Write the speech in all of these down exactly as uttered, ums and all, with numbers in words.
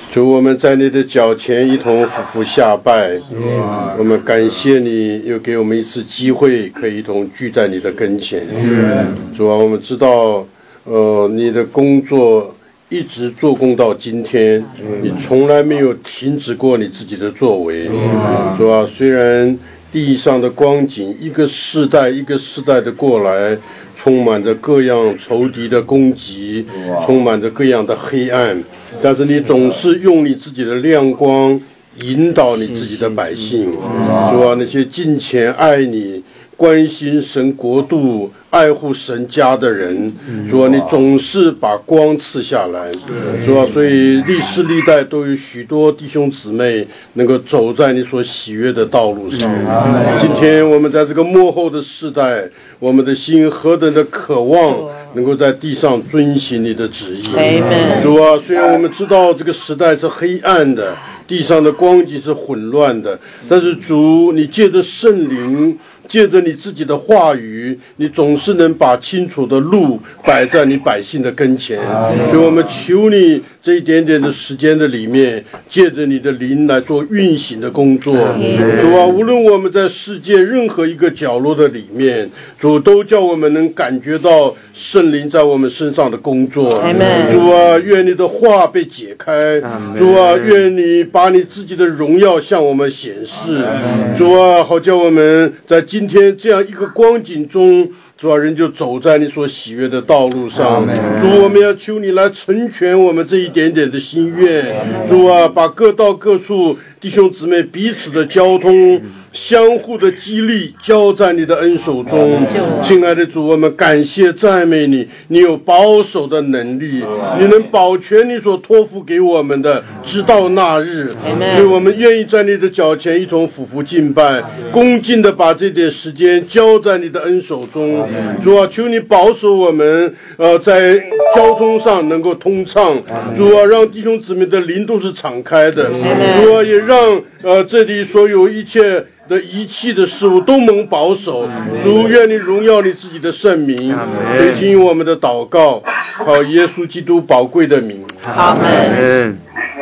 主，我们在你的脚前一同俯伏下拜，我们感谢你又给我们一次机会，可以一同聚在你的跟前。主啊，我们知道，呃，你的工作一直做工到今天，你从来没有停止过你自己的作为。主啊，虽然地上的光景一个世代一个世代的过来，充满着各样仇敌的攻击，充满着各样的黑暗，但是你总是用你自己的亮光引导你自己的百姓。主啊，那些敬虔爱你关心神国度爱护神家的人，主啊，你总是把光赐下来。主啊，所以历世历代都有许多弟兄姊妹能够走在你所喜悦的道路上。今天我们在这个末后的世代，我们的心何等的渴望能够在地上遵行你的旨意。主啊，虽然我们知道这个时代是黑暗的，地上的光景是混乱的，但是主，你借着圣灵，借着你自己的话语，你总是能把清楚的路摆在你百姓的跟前。所以我们求你这一点点的时间的里面，借着你的灵来做运行的工作。主啊，无论我们在世界任何一个角落的里面，主都叫我们能感觉到圣灵在我们身上的工作。主啊，愿你的话被解开。主啊，愿你把你自己的荣耀向我们显示。主啊，好叫我们在今天这样一个光景中，主啊，人就走在你所喜悦的道路上。主，我们要求你来成全我们这一点点的心愿。主啊，把各道各处弟兄姊妹彼此的交通，相互的激励交在你的恩手中。亲爱的主，我们感谢赞美你，你有保守的能力，你能保全你所托付给我们的直到那日。所以我们愿意在你的脚前一同俯伏敬拜，恭敬的把这点时间交在你的恩手中。主啊，求你保守我们呃，在交通上能够通畅。主啊，让弟兄姊妹的灵都是敞开的。主啊，也让呃这里所有一切的仪器的事物都蒙保守。主，愿你荣耀你自己的圣名，垂听我们的祷告，靠耶稣基督宝贵的名。 阿们。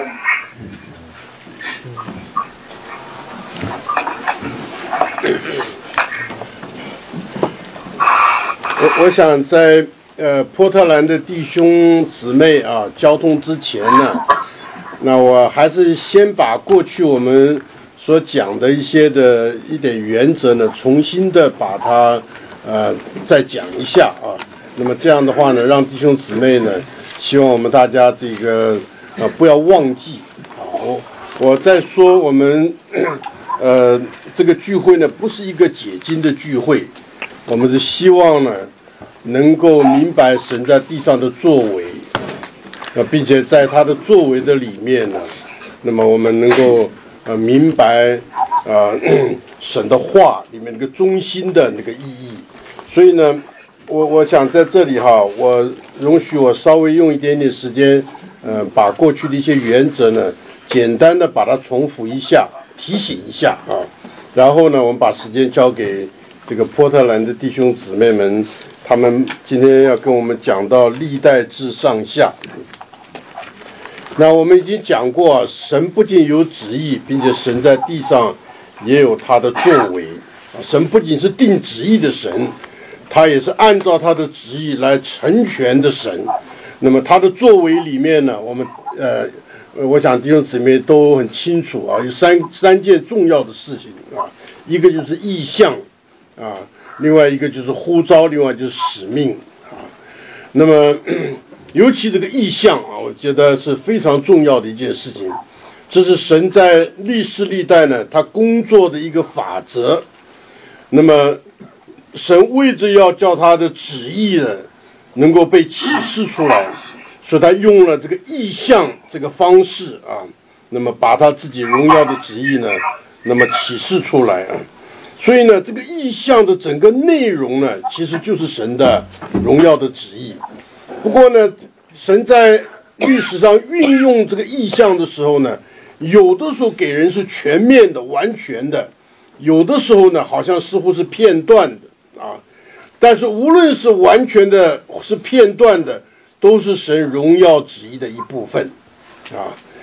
我我想在呃波特兰的弟兄姊妹啊交通之前呢，那我还是先把过去我们所讲的一些的一点原则呢，重新的把它呃再讲一下啊。那么这样的话呢，让弟兄姊妹呢，希望我们大家这个呃不要忘记。好，我再说我们呃这个聚会呢，不是一个解经的聚会。我们是希望呢，能够明白神在地上的作为，呃，并且在他的作为的里面呢，那么我们能够呃明白呃神的话里面那个中心的那个意义。所以呢，我我想在这里哈，我容许我稍微用一点点时间，呃，把过去的一些原则呢，简单的把它重复一下，提醒一下啊。然后呢，我们把时间交给这个波特兰的弟兄姊妹们，他们今天要跟我们讲到历代志上下。那我们已经讲过，神不仅有旨意，并且神在地上也有他的作为。神不仅是定旨意的神，他也是按照他的旨意来成全的神。那么他的作为里面呢，我们呃我想弟兄姊妹都很清楚啊，有三三件重要的事情啊，一个就是意象啊，另外一个就是呼召，另外就是使命啊。那么尤其这个意象啊，我觉得是非常重要的一件事情。这是神在历世历代呢，他工作的一个法则。那么神为着要叫他的旨意呢，能够被启示出来，所以他用了这个意象这个方式啊，那么把他自己荣耀的旨意呢，那么启示出来啊。所以呢，这个意象的整个内容呢，其实就是神的荣耀的旨意。不过呢，神在历史上运用这个意象的时候呢，有的时候给人是全面的、完全的，有的时候呢，好像似乎是片段的啊。但是无论是完全的，是片段的，都是神荣耀旨意的一部分啊。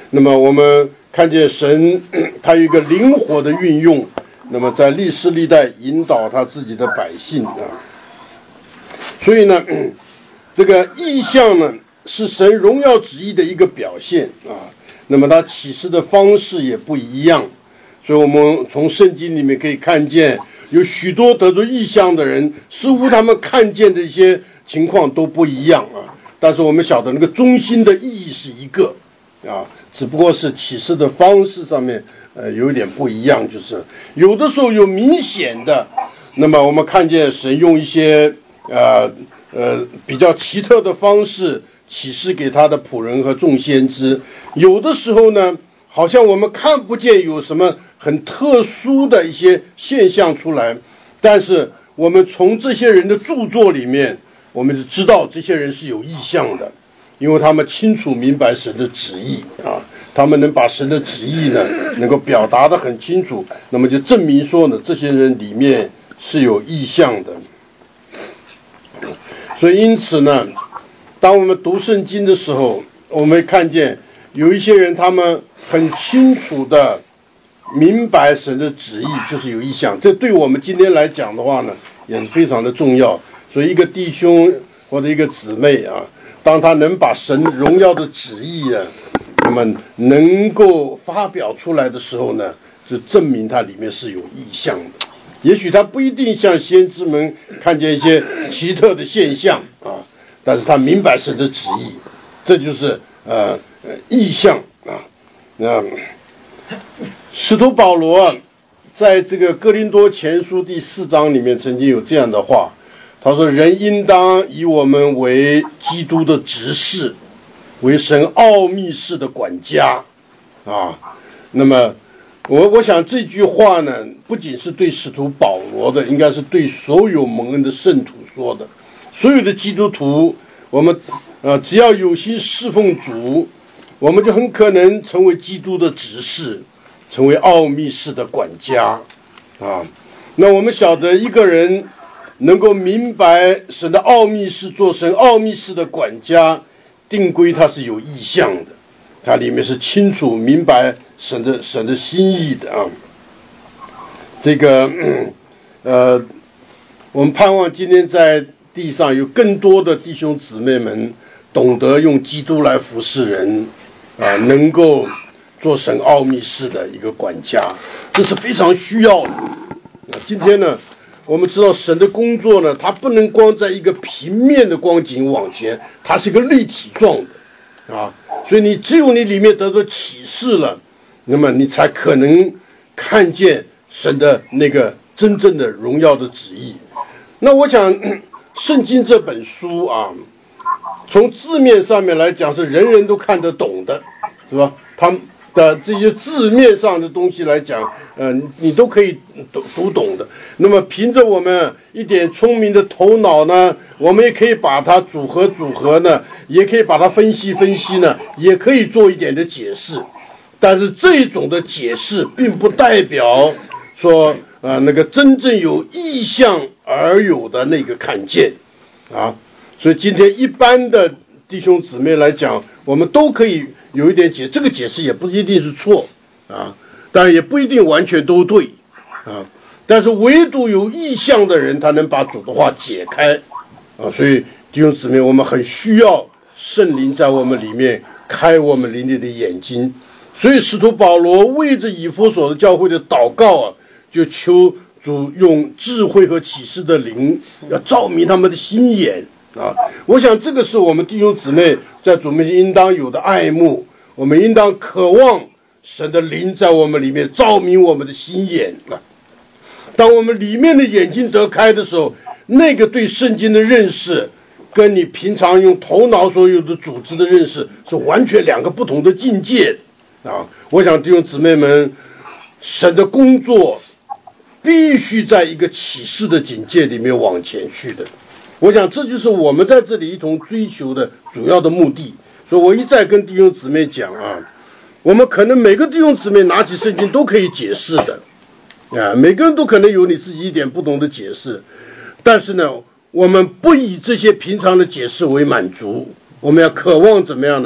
那么我们看见神他有一个灵活的运用，那么在历世历代引导他自己的百姓啊。所以呢，这个意象呢是神荣耀旨意的一个表现啊。那么他启示的方式也不一样，所以我们从圣经里面可以看见，有许多得着意象的人，似乎他们看见的一些情况都不一样啊。但是我们晓得那个中心的意义是一个啊，只不过是启示的方式上面呃有点不一样，就是有的时候有明显的，那么我们看见神用一些呃呃比较奇特的方式启示给他的仆人和众先知，有的时候呢好像我们看不见有什么很特殊的一些现象出来，但是我们从这些人的著作里面，我们就知道这些人是有意向的，因为他们清楚明白神的旨意啊，他们能把神的旨意呢能够表达得很清楚，那么就证明说呢这些人里面是有意向的。所以因此呢，当我们读圣经的时候，我们看见有一些人他们很清楚的明白神的旨意，就是有意向，这对我们今天来讲的话呢也是非常的重要。所以一个弟兄或者一个姊妹啊，当他能把神荣耀的旨意啊那么能够发表出来的时候呢，就证明他里面是有意向的。也许他不一定像先知们看见一些奇特的现象啊，但是他明白神的旨意，这就是呃意向啊。那使徒保罗在这个哥林多前书第四章里面曾经有这样的话，他说人应当以我们为基督的执事，为神奥秘事的管家啊。那么我我想这句话呢不仅是对使徒保罗的，应该是对所有蒙恩的圣徒说的。所有的基督徒，我们呃只要有心侍奉主，我们就很可能成为基督的执事，成为奥秘事的管家啊。那我们晓得一个人能够明白神的奥秘事，做神奥秘事的管家，定规他是有意向的，他里面是清楚明白神的神的心意的啊。这个呃，我们盼望今天在地上有更多的弟兄姊妹们懂得用基督来服侍人啊，能够做神奥秘事的一个管家，这是非常需要的。今天呢，我们知道神的工作呢，它不能光在一个平面的光景往前，它是一个立体状的啊。所以你只有你里面得到启示了，那么你才可能看见神的那个真正的荣耀的旨意。那我想圣经这本书啊，从字面上面来讲是人人都看得懂的，是吧？他们的这些字面上的东西来讲，呃，你都可以读读懂的。那么凭着我们一点聪明的头脑呢，我们也可以把它组合组合呢，也可以把它分析分析呢，也可以做一点的解释。但是这种的解释并不代表说呃那个真正有意向而有的那个看见啊。所以今天一般的弟兄姊妹来讲，我们都可以有一点解，这个解释也不一定是错啊，当然也不一定完全都对啊，但是唯独有意向的人，他能把主的话解开啊。所以弟兄姊妹，我们很需要圣灵在我们里面开我们灵里的眼睛。所以使徒保罗为着以弗所的教会的祷告啊，就求主用智慧和启示的灵，要照明他们的心眼啊。我想这个是我们弟兄姊妹在主面前应当有的爱慕，我们应当渴望神的灵在我们里面照明我们的心眼啊。当我们里面的眼睛得开的时候，那个对圣经的认识跟你平常用头脑所有的组织的认识是完全两个不同的境界啊。我想弟兄姊妹们，神的工作必须在一个启示的境界里面往前去的。我想这就是我们在这里一同追求的主要的目的。所以我一再跟弟兄姊妹讲啊，我们可能每个弟兄姊妹拿起圣经都可以解释的啊，每个人都可能有你自己一点不同的解释，但是呢，我们不以这些平常的解释为满足，我们要渴望怎么样呢？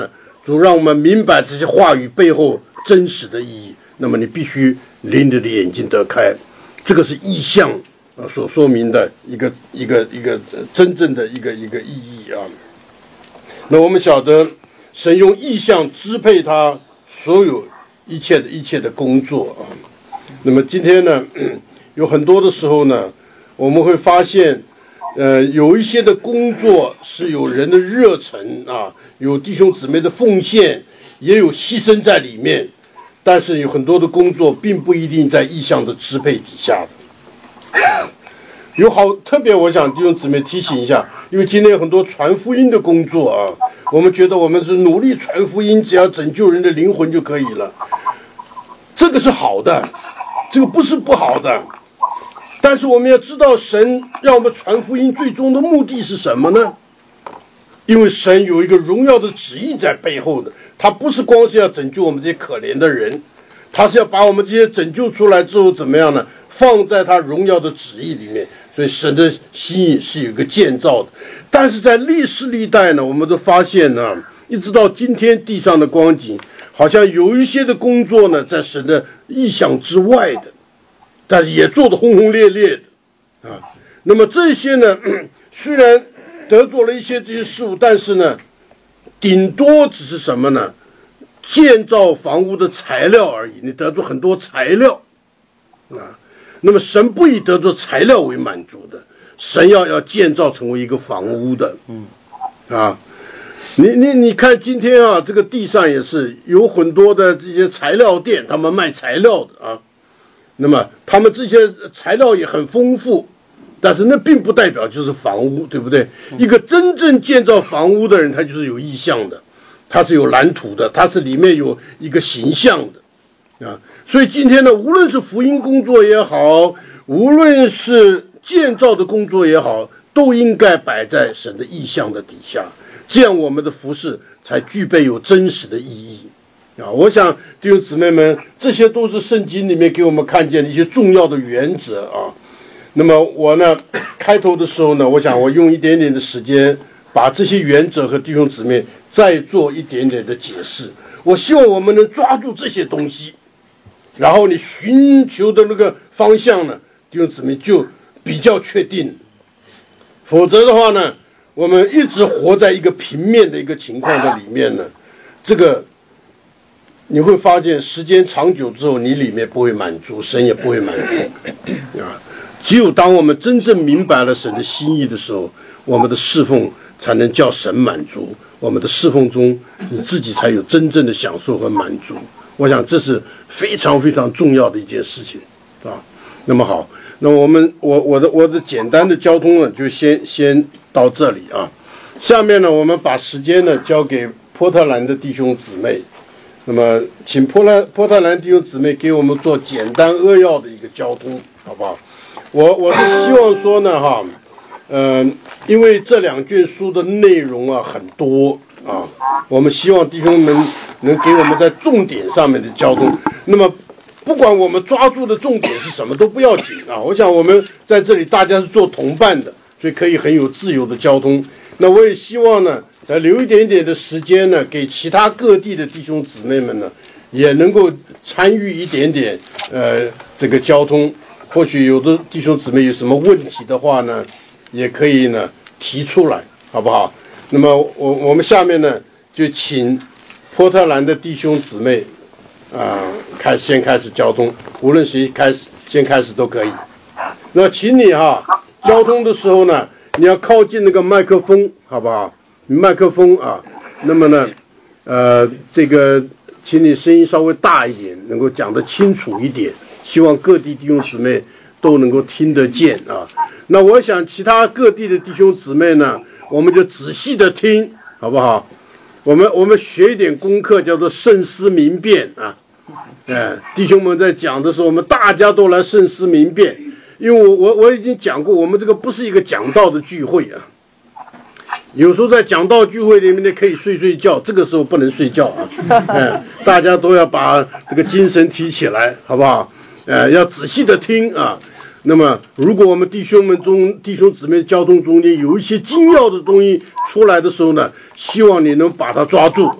主让我们明白这些话语背后真实的意义。那么你必须灵你的眼睛得开，这个是意象啊所说明的一个一个一个真正的一个一个意义啊。那我们晓得神用意象支配他所有一切的一切的工作啊。那么今天呢，有很多的时候呢，我们会发现呃，有一些的工作是有人的热忱啊，有弟兄姊妹的奉献，也有牺牲在里面，但是有很多的工作并不一定在意象的支配底下的。有好特别，我想弟兄姊妹提醒一下，因为今天有很多传福音的工作啊，我们觉得我们是努力传福音，只要拯救人的灵魂就可以了，这个是好的，这个不是不好的。但是我们要知道，神让我们传福音最终的目的是什么呢？因为神有一个荣耀的旨意在背后的，他不是光是要拯救我们这些可怜的人，他是要把我们这些拯救出来之后怎么样呢？放在他荣耀的旨意里面。所以神的心意是有一个建造的。但是在历史历代呢，我们都发现呢，一直到今天地上的光景，好像有一些的工作呢，在神的意象之外的，但是也做得轰轰烈烈的啊。那么这些呢，虽然得做了一些这些事物，但是呢，顶多只是什么呢？建造房屋的材料而已。你得做很多材料啊。那么神不以得做材料为满足的，神要要建造成为一个房屋的。嗯啊，你你你看今天啊，这个地上也是有很多的这些材料店，他们卖材料的啊。那么他们这些材料也很丰富，但是那并不代表就是房屋，对不对？一个真正建造房屋的人，他就是有意向的，他是有蓝图的，他是里面有一个形象的。啊，所以今天呢，无论是福音工作也好，无论是建造的工作也好，都应该摆在神的意象的底下，这样我们的服事才具备有真实的意义啊！我想弟兄姊妹们，这些都是圣经里面给我们看见的一些重要的原则啊。那么我呢，开头的时候呢，我想我用一点点的时间，把这些原则和弟兄姊妹再做一点点的解释。我希望我们能抓住这些东西。然后你寻求的那个方向呢，弟兄姊妹就比较确定。否则的话呢，我们一直活在一个平面的一个情况的里面呢，这个你会发现时间长久之后，你里面不会满足，神也不会满足啊。只有当我们真正明白了神的心意的时候，我们的侍奉才能叫神满足，我们的侍奉中你自己才有真正的享受和满足。我想这是非常非常重要的一件事情啊。那么好，那我们我我的我的简单的交通呢，就先先到这里啊。下面呢，我们把时间呢交给波特兰的弟兄姊妹。那么，请波兰波特兰弟兄姊妹给我们做简单扼要的一个交通，好不好？我我是希望说呢，哈，嗯、呃，因为这两卷书的内容啊很多啊，我们希望弟兄们能给我们在重点上面的交通。那么不管我们抓住的重点是什么都不要紧啊，我想我们在这里大家是做同伴的，所以可以很有自由的交通。那我也希望呢，再留一点点的时间呢，给其他各地的弟兄姊妹们呢，也能够参与一点点呃这个交通。或许有的弟兄姊妹有什么问题的话呢，也可以呢提出来，好不好？那么我我们下面呢就请波特兰的弟兄姊妹啊、呃、开先开始交通，无论谁开始先开始都可以。那请你哈交通的时候呢，你要靠近那个麦克风，好不好？麦克风啊，那么呢呃这个请你声音稍微大一点，能够讲得清楚一点。希望各地弟兄姊妹都能够听得见啊。那我想其他各地的弟兄姊妹呢，我们就仔细的听，好不好？我们我们学一点功课，叫做慎思明辨啊。哎，弟兄们在讲的时候，我们大家都来慎思明辨，因为我我我已经讲过，我们这个不是一个讲道的聚会啊。有时候在讲道聚会里面呢，可以睡睡觉，这个时候不能睡觉啊。哎，大家都要把这个精神提起来，好不好？呃，要仔细的听啊。那么，如果我们弟兄们中弟兄姊妹交通中间有一些精要的东西出来的时候呢，希望你能把它抓住啊，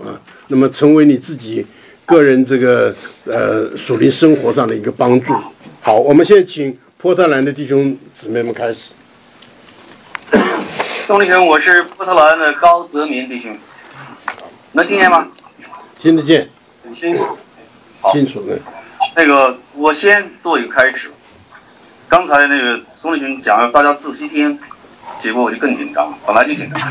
那么成为你自己个人这个呃属灵生活上的一个帮助。好，我们现在请波特兰的弟兄姊妹们开始。 兄弟兄，我是波特兰的高泽民弟兄，能听见吗？ 听得见， 很清楚。好， 清楚的。 那个，我先做一个开始。刚才那个兄弟兄讲了，大家仔细听，结果我就更紧张，本来就紧张。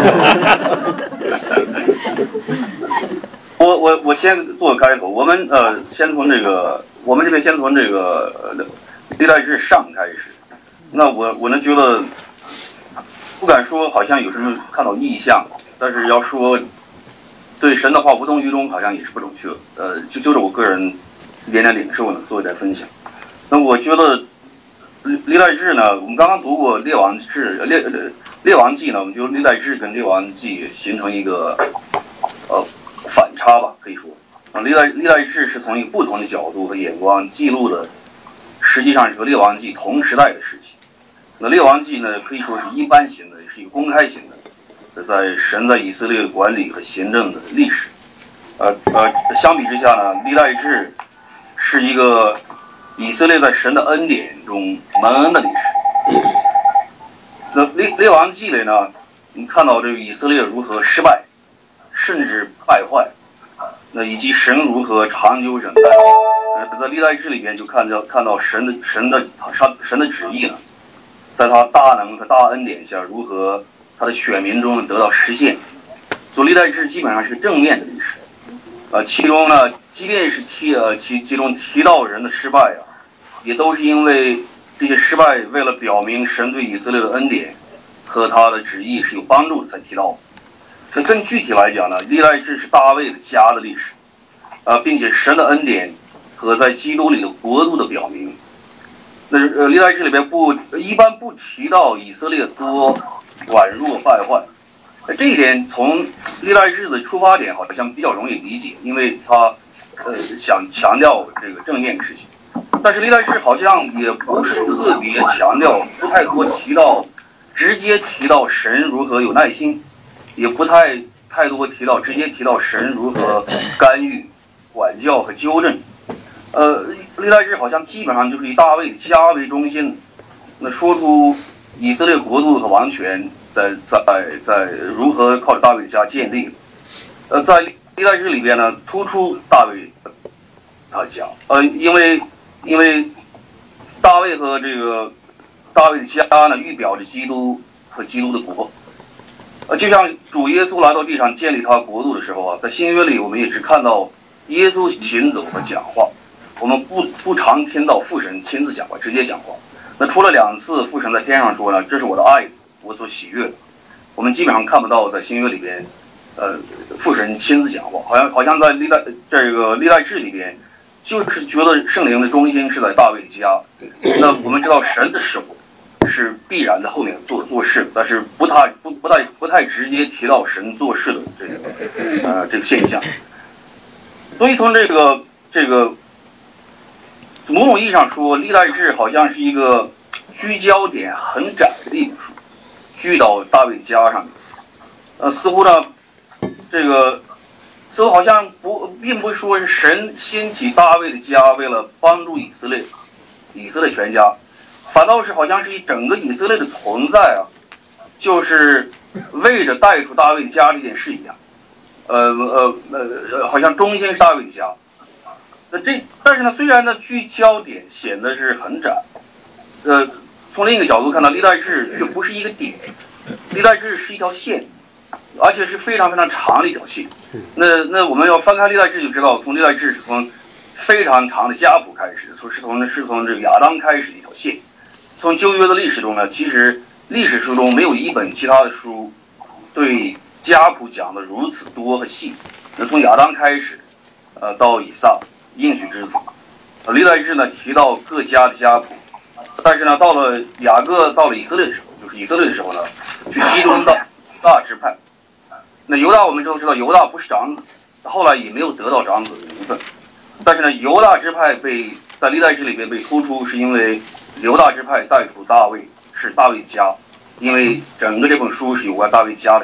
我我我先做个开头，我们呃先从这个，我们这边先从这个呃历代志上开始。那我我呢觉得，不敢说好像有什么看到异象，但是要说对神的话无动于衷，好像也是不准确。呃，就就是我个人一点点领受呢，做一点分享。那我觉得历代志呢，我们刚刚读过列王志、列列王记呢，我们觉得历代志跟列王记形成一个呃反差吧，可以说啊，历代历代志是从一个不同的角度和眼光记录的，实际上是和列王记同时代的事情。那列王记呢，可以说是一般型的，是一个公开型的，在神在以色列管理和行政的历史。呃呃，相比之下呢，历代志是一个以色列在神的恩典中蒙恩的历史。那列列王记里呢，你看到这个以色列如何失败，甚至败坏，那以及神如何长久忍耐。呃，在历代志里边就看到看到神的神的神神的旨意呢，在他大能和大恩典下，如何他的选民中得到实现。所以历代志基本上是个正面的历史。呃，其中呢，即便是提呃其其中提到人的失败啊，也都是因为这些失败为了表明神对以色列的恩典和他的旨意是有帮助的才提到。这更具体来讲呢，历代志是大卫的家的历史，呃，并且神的恩典和在基督里的国度的表明。那呃，历代志里边不一般不提到以色列多软弱败坏。这一点从历代志的出发点好像比较容易理解，因为他呃想强调这个正面的事情。但是历代志好像也不是特别强调，不太多提到直接提到神如何有耐心，也不太太多提到直接提到神如何干预、管教和纠正。呃，历代志好像基本上就是以大卫家为中心，那说出以色列国度和王权在在在如何靠着大卫家建立。呃，在历代志里边呢，突出大卫他家，呃，因为因为大卫和这个大卫的家呢，预表着基督和基督的国。呃，就像主耶稣来到地上建立他国度的时候啊，在新约里我们也只看到耶稣行走和讲话，我们不不常听到父神亲自讲话，直接讲话。那除了两次父神在天上说呢，这是我的爱子，我所喜悦的，我们基本上看不到在新约里边，呃，父神亲自讲话，好像好像在历代这个历代志里边，就是觉得圣灵的中心是在大卫的家。那我们知道神的手是必然在后面做做事，但是不太不不太不太直接提到神做事的这个呃这个现象。所以从这个这个某种意义上说，历代志好像是一个聚焦点很窄的一本书，聚到大卫家上面。呃，似乎呢，这个似乎好像不，并不是说是神兴起大卫的家为了帮助以色列，以色列全家，反倒是好像是以整个以色列的存在啊，就是为着带出大卫的家这件事一样。呃呃呃，好像中心是大卫的家。那这，但是呢，虽然呢聚焦点显得是很窄，呃，从另一个角度看到，历代志却不是一个点，历代志是一条线，而且是非常非常长的一条线。那那我们要翻开历代志就知道，从历代志是从非常长的家谱开始，说是从是从这个亚当开始的一条线。从旧约的历史中呢，其实历史书中没有一本其他的书对家谱讲的如此多和细。那从亚当开始，呃，到以撒应许之子，呃，历代志呢提到各家的家谱，但是呢，到了雅各到了以色列的时候，就是以色列的时候呢，去集中到大支派。那犹大我们都知道，犹大不是长子，后来也没有得到长子的名分。但是呢，犹大支派被在历代志里面被突出，是因为犹大支派带出大卫是大卫家，因为整个这本书是有关大卫家的事情。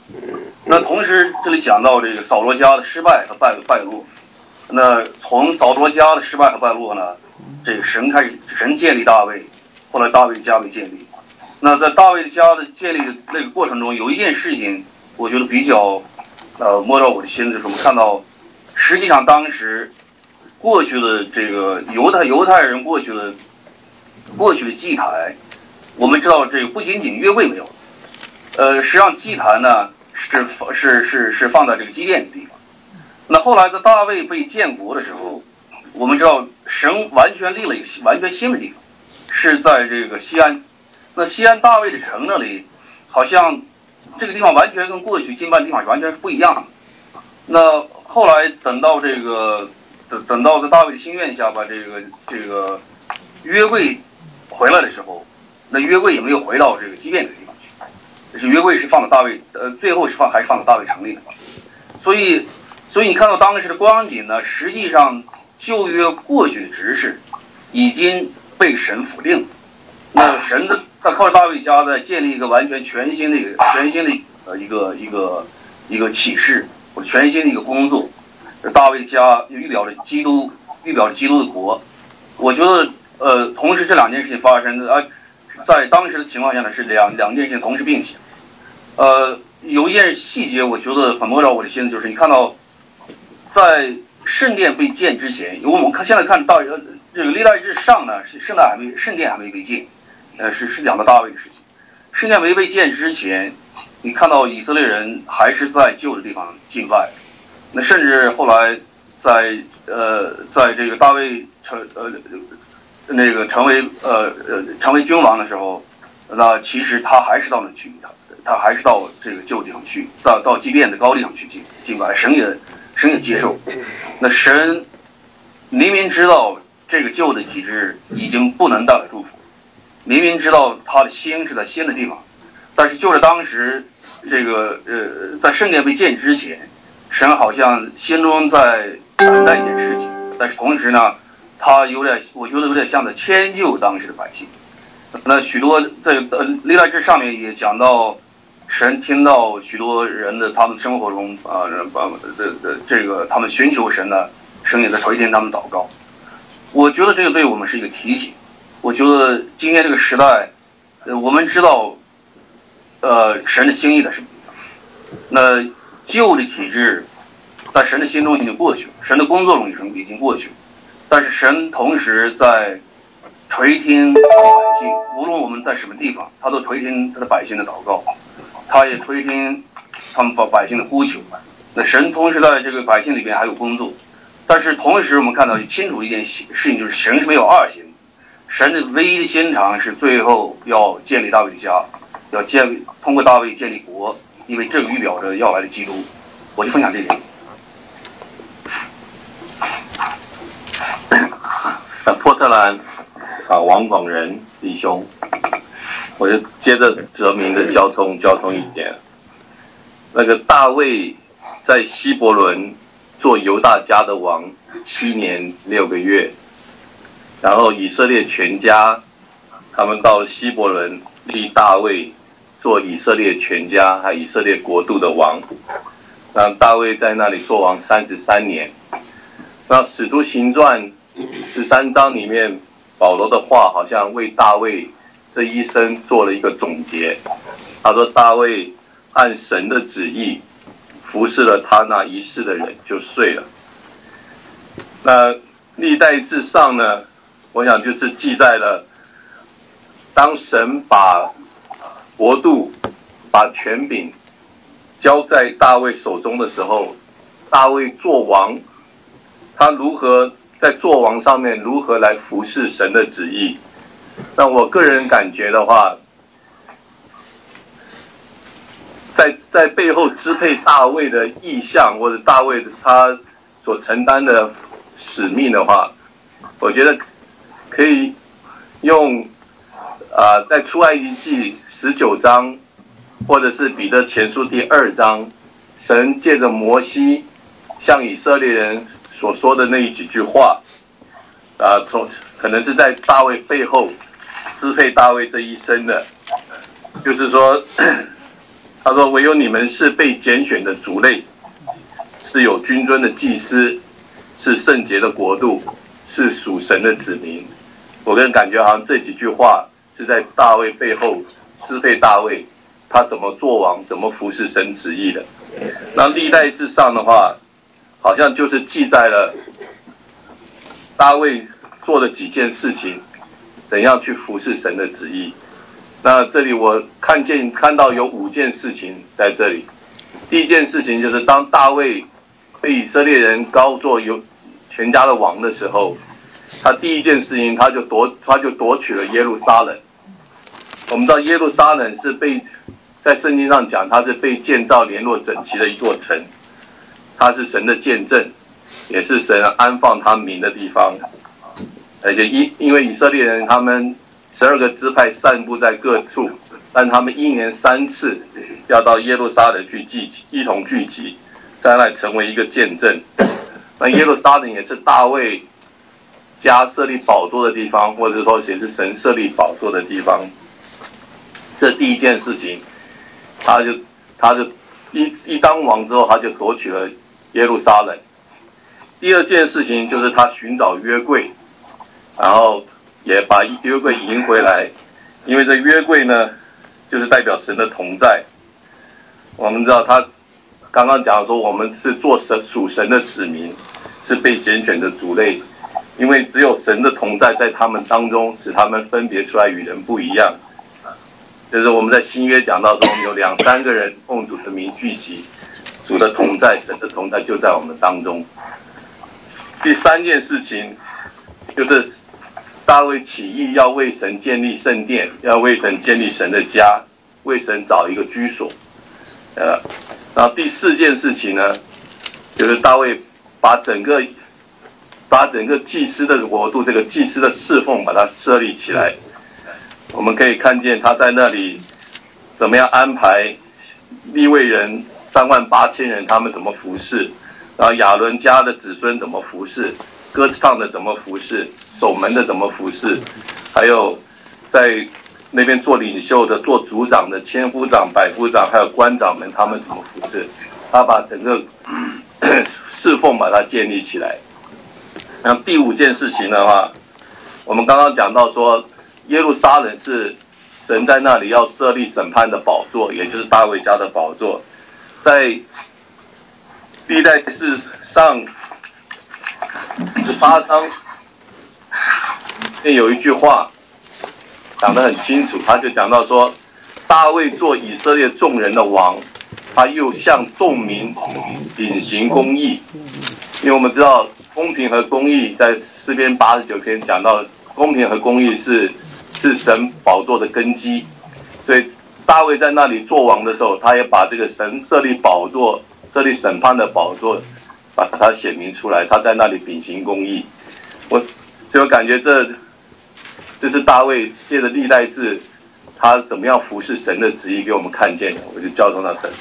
那同时这里讲到这个扫罗家的失败和败败落，那从扫罗家的失败和败落呢，这个神开始神建立大卫，后来大卫家被建立。那在大卫家的建立的那个过程中，有一件事情我觉得比较呃摸到我的心，就是我们看到，实际上当时过去的这个犹太犹太人过去的过去的祭台，我们知道这个不仅仅约柜没有，呃，实际上祭坛呢是是是是放在这个基甸的地方。那后来在大卫被建国的时候，我们知道神完全立了一个完全新的地方，是在这个西安。那西安大卫的城那里，好像这个地方完全跟过去敬拜的地方是完全是不一样的。那后来等到这个等等到在大卫的心愿下，把这个这个约柜回来的时候，那约柜也没有回到这个基甸的地方去，就是约柜是放到大卫呃最后是放还是放到大卫城里的。所以所以你看到当时的光景呢，实际上旧约过去的指示已经被神否定了。那神的他靠着大卫家在建立一个完全全新的一个全新的呃一个一个一个启示或者全新的一个工作。大卫家预表着基督，预表着基督的国。我觉得呃同时这两件事情发生啊，在当时的情况下呢是两两件事情同时并行。呃有一件细节我觉得很摸着我的心，就是你看到在圣殿被建之前，我们看现在看到呃这个历代志上呢是圣殿还没圣殿还没被建。呃，是是讲到大卫的事情。圣殿没被建之前，你看到以色列人还是在旧的地方敬拜。那甚至后来在呃，在这个大卫成呃那个成为呃呃成为君王的时候，那其实他还是到那去，他他还是到这个旧地方去，到到基甸的高地上去敬敬拜。神也神也接受。那神明明知道这个旧的体制已经不能带来祝福。明明知道他的心是在新的地方，但是就在当时这个呃在圣殿被建之前，神好像心中在等待一件事情，但是同时呢，他有点我觉得有点像在迁就当时的百姓。那许多在呃历代志上面也讲到，神听到许多人的他们生活中啊把这这这个他们寻求神呢，神也在垂听他们祷告。我觉得这个对我们是一个提醒。我觉得今天这个时代，呃，我们知道，呃，神的心意的是什么。那旧的体制，在神的心中已经过去了，神的工作中已经已经过去了。但是神同时在垂听他的百姓，无论我们在什么地方，他都垂听他的百姓的祷告，他也垂听他们把百姓的呼求。那神同时在这个百姓里边还有工作，但是同时我们看到清楚一件事情，就是神是没有二心。神的唯一的心肠是最后要建立大卫的家，要建通过大卫建立国，因为这个预表着要来的基督。我就分享这点。 波特兰啊，王广仁弟兄，我就接着哲明的交通交通一点。那个大卫在希伯伦做犹大家的王七年六个月。然后以色列全家，他们到希伯伦立大卫做以色列全家还以色列国度的王。那大卫在那里做王三十三年。那使徒行传十三章里面，保罗的话好像为大卫这一生做了一个总结。他说大卫按神的旨意服侍了他那一世的人就睡了。那历代志上呢，我想就是记载了，当神把国度、把权柄交在大卫手中的时候，大卫做王，他如何在做王上面如何来服侍神的旨意。那我个人感觉的话，在在背后支配大卫的意向，或者大卫他所承担的使命的话，我觉得可以用啊、呃，在出埃及记十九章，或者是彼得前书第二章，神借着摩西向以色列人所说的那几句话，啊、呃，从可能是在大卫背后支配大卫这一生的，就是说， 他说唯有你们是被拣选的族类，是有君尊的祭司，是圣洁的国度，是属神的子民。我个人感觉好像这几句话是在大卫背后支配大卫他怎么做王，怎么服侍神旨意的。那历代志上的话，好像就是记载了大卫做了几件事情，怎样去服侍神的旨意。那这里我看见看到有五件事情在这里。第一件事情就是当大卫被以色列人高作有全家的王的时候，他第一件事情他就夺他就夺取了耶路撒冷。我们知道耶路撒冷是被在圣经上讲，它是被建造联络整齐的一座城，它是神的见证，也是神安放他名的地方。而且因因为以色列人他们十二个支派散布在各处，但他们一年三次要到耶路撒冷去聚集，一同聚集，在那里成为一个见证。那耶路撒冷也是大卫家设立宝座的地方，或者说也是神设立宝座的地方。这第一件事情，他就他就一一当王之后，他就夺取了耶路撒冷。第二件事情就是他寻找约柜，然后也把约柜迎回来，因为这约柜呢，就是代表神的同在。我们知道他刚刚讲说，我们是做神属神的子民，是被拣选的族类，因为只有神的同在在他们当中，使他们分别出来与人不一样。就是我们在新约讲到说，我们有两三个人奉主的名聚集，主的同在，神的同在就在我们当中。第三件事情就是大卫起意要为神建立圣殿，要为神建立神的家，为神找一个居所。呃，然后第四件事情呢，就是大卫把整个把整个祭司的国度，这个祭司的侍奉把它设立起来。我们可以看见他在那里怎么样安排利未人三万八千人，他们怎么服侍，然后亚伦家的子孙怎么服侍，歌唱的怎么服侍，守门的怎么服侍，还有在那边做领袖的、做族长的、千夫长、百夫长，还有官长们，他们怎么服侍。他把整个侍奉把它建立起来。然后第五件事情的话，我们刚刚讲到说，耶路撒冷是神在那里要设立审判的宝座，也就是大卫家的宝座。在历代志上十八章那有一句话讲得很清楚，他就讲到说，大卫做以色列众人的王，他又向众民秉行公义。因为我们知道公平和公义在诗篇八十九篇讲到，公平和公义是是神宝座的根基，所以大卫在那里做王的时候，他也把这个神设立宝座、设立审判的宝座，把它显明出来。他在那里秉行公义，我就感觉这这是大卫借着历代志，他怎么样服侍神的旨意给我们看见的。我就交通到这里。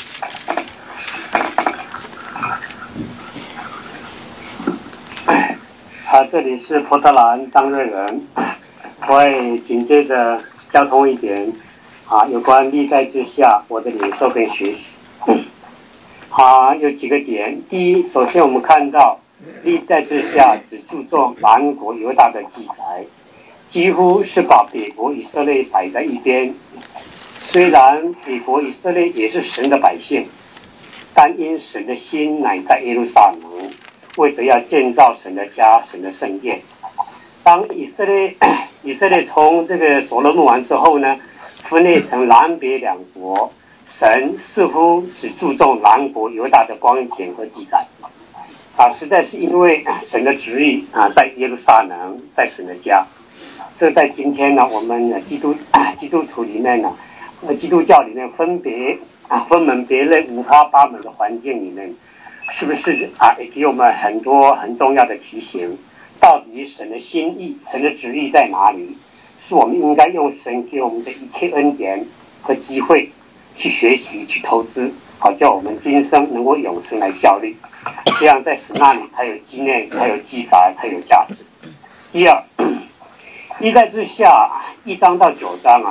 啊，这里是波特兰张瑞仁。我会紧接着交通一点啊，有关历代志下我的领受跟学习。啊，有几个点。第一，首先我们看到历代志下只注重南国犹大的记载，几乎是把北国以色列摆在一边。虽然北国以色列也是神的百姓，但因神的心乃在耶路撒冷，为着要建造神的家、神的圣殿。当以色列以色列从这个所罗门王之后呢，分裂成南北两国，神似乎只注重南国犹大的光景和记载啊，实在是因为神的旨意啊，在耶路撒冷，在神的家。这在今天呢，我们基督基督徒里面呢，呃，基督教里面分别啊分门别类、五花八门的环境里面，是不是啊，也给我们很多很重要的提醒？到底神的心意、神的旨意在哪里？是我们应该用神给我们的一切恩典和机会去学习、去投资，好叫我们今生能够永生来效力。这样在神那里才有纪念，才有记载，才有价值。第二，历代志下一章到九章啊，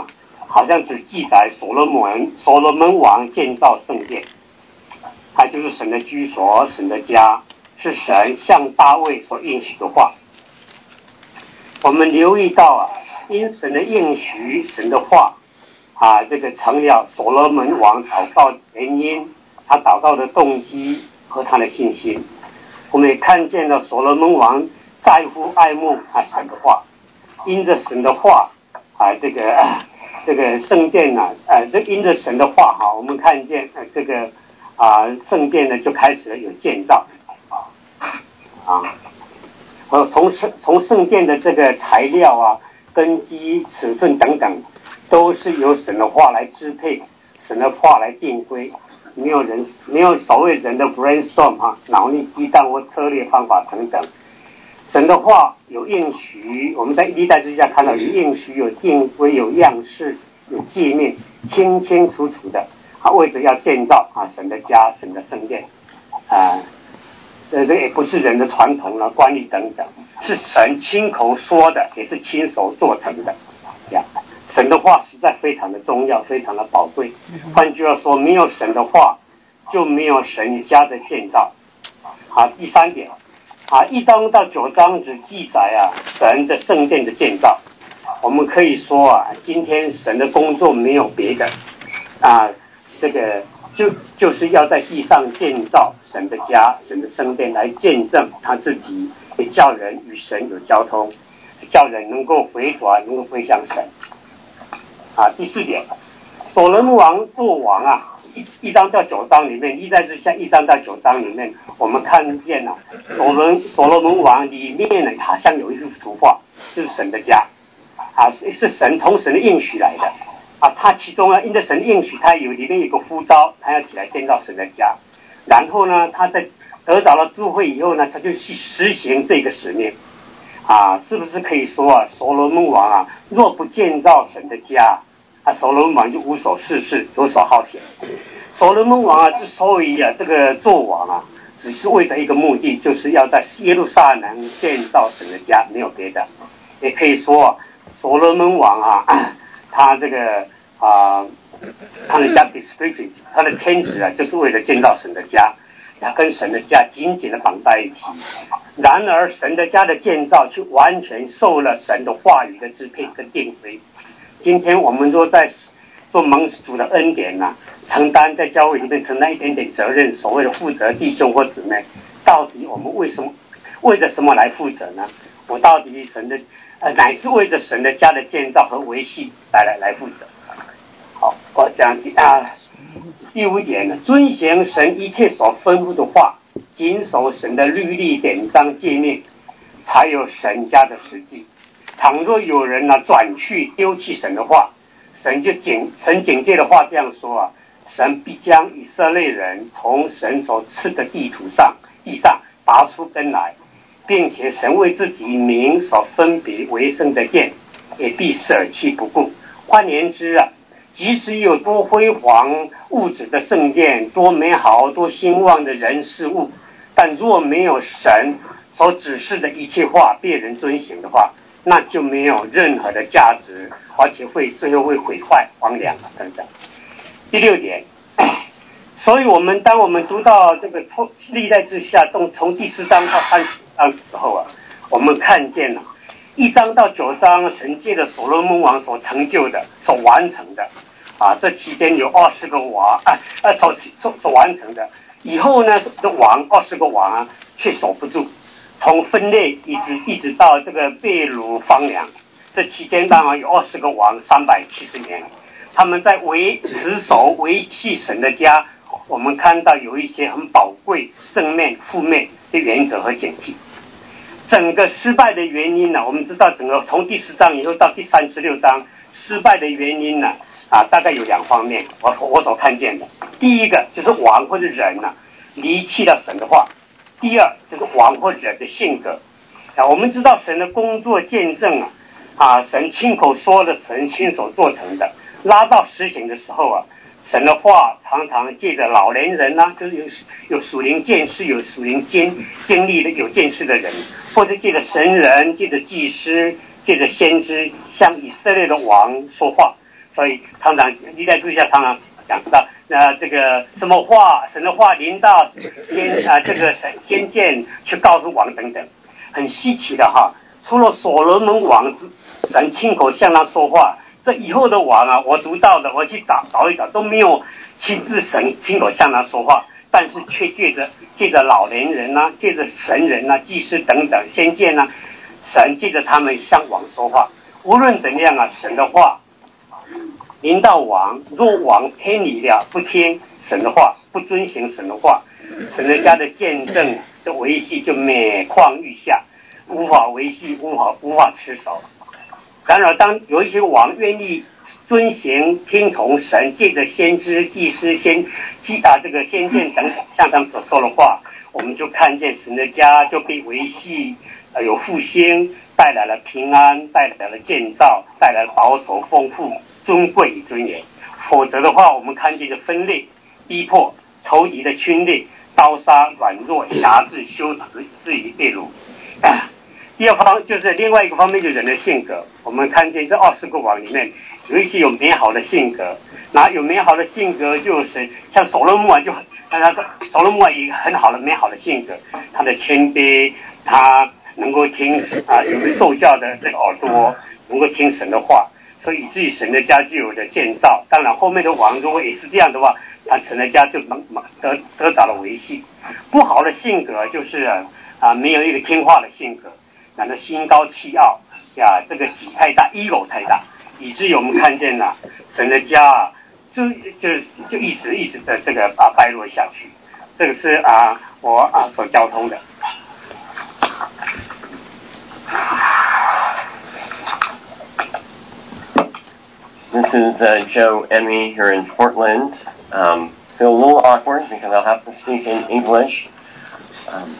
好像只记载所罗门所罗门王建造圣殿，它就是神的居所，神的家，是神向大卫所应许的话。我们留意到啊，因神的应许，神的话啊，这个成了所罗门王祷告原因，他祷告的动机和他的信心。我们也看见了所罗门王在乎爱慕啊神的话，因着神的话啊，这个啊这个圣殿呢、啊，呃，这因着神的话哈、啊，我们看见呃这个啊圣殿呢就开始了有建造啊，和从圣从圣殿的这个材料啊、根基、尺寸等等，都是由神的话来支配，神的话来定规。没有人，没有所谓人的 brainstorm 啊，脑力激荡或策略方法等等。神的话有应许，我们在历代之下看到有应许、有定规、有样式、有界面，清清楚楚的啊，为着要建造啊神的家、神的圣殿啊，这这也不是人的传统了、惯例等等，是神亲口说的，也是亲手做成的，这样。神的话实在非常的重要，非常的宝贵。换句话说，没有神的话，就没有神家的建造。好，第三点，啊，一章到九章只记载啊神的圣殿的建造。我们可以说啊，今天神的工作没有别的，啊，这个就就是要在地上建造神的家、神的圣殿，来见证他自己，也叫人与神有交通，叫人能够回转，能够归向神。啊，第四点，所罗门王做王啊，一一章到九章里面，历代志下一章到九章里面，我们看见啊，所罗所罗门王里面呢，好像有一幅图画，就是神的家，啊，是神从神的应许来的，啊，他其中呢，因着神的应许，他有里面有个呼召，他要起来建造神的家，然后呢，他在得着了智慧以后呢，他就去实行这个使命。啊，是不是可以说啊，所罗门王啊，若不建造神的家，啊，所罗门王就无所事事，游手好闲。所罗门王啊，之所以啊这个做王啊，只是为了一个目的，就是要在耶路撒冷建造神的家，没有别的。也可以说、啊，所罗门王啊，他这个啊，他的家 description， 他的天职啊，就是为了建造神的家。它跟神的家紧紧的绑在一起，然而神的家的建造却完全受了神的话语的支配跟定规。今天我们都在做蒙主的恩典呐、啊，承担在教会里面承担一点点责任，所谓的负责弟兄或姊妹，到底我们为什么为着什么来负责呢？我到底神的呃乃是为着神的家的建造和维系来来来负责。好，我讲啊。第五点呢，遵行神一切所吩咐的话，谨守神的律例典章诫命，才有神家的实际。倘若有人呢转去丢弃神的话，神就警神警戒的话这样说啊，神必将以色列人从神所赐的地图上地上拔出根来，并且神为自己名所分别为圣的殿，也必舍弃不顾。换言之啊，即使有多辉煌物质的圣殿，多美好多兴旺的人事物，但若没有神所指示的一切话被人遵行的话，那就没有任何的价值，而且会最后会毁坏荒凉啊等等。第六点，所以我们当我们读到这个历代志下从从第四章到三十章的时候啊，我们看见了一章到九章神借着所罗门王所成就的所完成的啊，这期间有二十个王啊，呃，所所所完成的。以后呢，这王二十个王啊，却守不住，从分裂一直一直到这个被掳荒凉。这期间当然有二十个王，三百七十年，他们在维持守维系神的家。我们看到有一些很宝贵正面、负面的原则和警惕。整个失败的原因呢，我们知道整个从第四章以后到第三十六章，失败的原因呢。啊，大概有两方面，我我所看见的。第一个就是王或者人呐、啊，离弃了神的话；第二就是王或人的性格。啊，我们知道神的工作见证啊，啊，神亲口说的，神亲手做成的。拉到实行的时候啊，神的话常常借着老年人呐、啊，就是有有属灵见识、有属灵经经历的有见识的人，或者借着神人、借着祭司、借着先知，向以色列的王说话。 所以常常历代志下常常讲到，呃，这个什么话，神的话临到先啊、呃，这个神先见去告诉王等等，很稀奇的哈。除了所罗门王之神亲口向他说话，这以后的王啊，我读到的，我去找找一找都没有亲自神亲口向他说话，但是却借着借着老年人呐、啊，借着神人呐、啊、祭司等等先见呐、啊，神借着他们向王说话。无论怎样啊，神的话临到王，若王偏离了，不听神的话，不遵行神的话，神的家的见证的维系就每况愈下，无法维系，无法无法持守。然而，当有一些王愿意遵行、听从神，借着先知、祭司、先祭啊这个先见等等向他们所说的话，我们就看见神的家就被维系，呃，有复兴，带来了平安，带来了建造，带来了保守、丰富、尊贵与尊严。否则的话，我们看见的分裂、逼迫、仇敌的侵略、刀杀、软弱、辖制、羞耻、至于被掳。啊第二方就是另外一个方面，就是人的性格。我们看见这二十个王里面，有一些有美好的性格，那有美好的性格就是像所罗门王就很，他说所罗门王也很好的美好的性格，他的谦卑，他能够听啊有个受教的这个耳朵，能够听神的话，所以以至于神的家就有的建造。当然后面的王如果也是这样的话，他神的家就能得得到了维系。不好的性格就是啊没有一个听话的性格。感到心高气傲呀，这个己太大，ego太大，以至于我们看见了神的家啊，就就就一直一直的这个啊败落下去。这个是啊我啊所交通的。 This is uh, Joe Emmy here in Portland. Um, feel a little awkward because I'll have to speak in English. Um,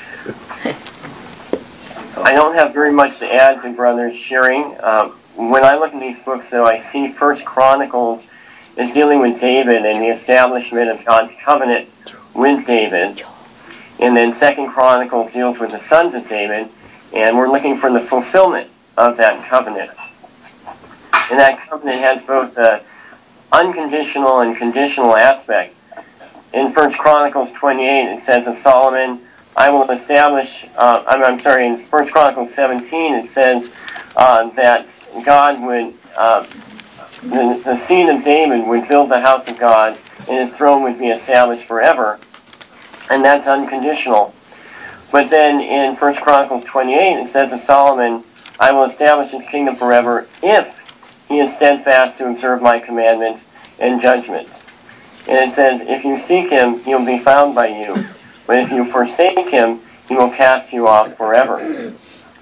I don't have very much to add to Brother's sharing. Um, when I look at these books, though, I see First Chronicles is dealing with David and the establishment of God's covenant with David. And then Second Chronicles deals with the sons of David, and we're looking for the fulfillment of that covenant. And that covenant has both the unconditional and conditional aspect. In First Chronicles twenty-eight, it says of Solomon, I will establish, uh, I'm, I'm sorry, in First Chronicles seventeen, it says uh, that God would, uh, the, the seed of David would build the house of God, and his throne would be established forever. And that's unconditional. But then in First Chronicles twenty-eight, it says of Solomon, I will establish his kingdom forever if he is steadfast to observe my commandments and judgments. And it says, if you seek him, he will be found by you. But if you forsake him, he will cast you off forever.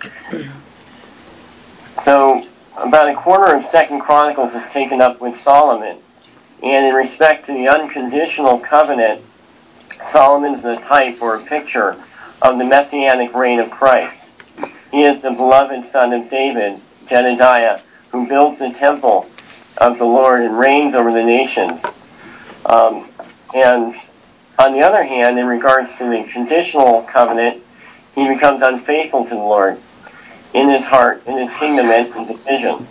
So, about a quarter of Second Chronicles is taken up with Solomon. And in respect to the unconditional covenant, Solomon is a type or a picture of the messianic reign of Christ. He is the beloved son of David, Jedediah, who builds the temple of the Lord and reigns over the nations. Um, and on the other hand, in regards to the conditional covenant, he becomes unfaithful to the Lord in his heart, in his kingdom, and his vision.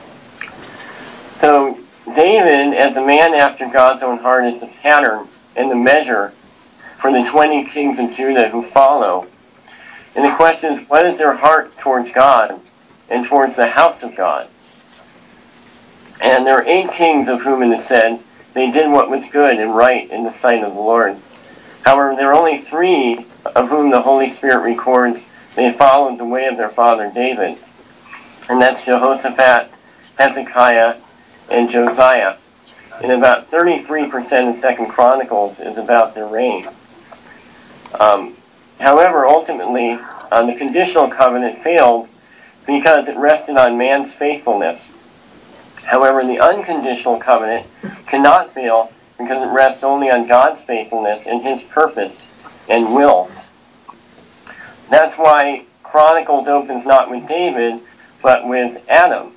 So David, as a man after God's own heart, is the pattern and the measure for the twenty kings of Judah who follow. And the question is, what is their heart towards God and towards the house of God? And there are eight kings of whom it is said, they did what was good and right in the sight of the Lord. However, there are only three of whom the Holy Spirit records they followed the way of their father David. And that's Jehoshaphat, Hezekiah, and Josiah. And about thirty-three percent of Second Chronicles is about their reign. Um, however, ultimately, uh, the conditional covenant failed because it rested on man's faithfulness. However, the unconditional covenant cannot fail because it rests only on God's faithfulness and his purpose and will. That's why Chronicles opens not with David, but with Adam.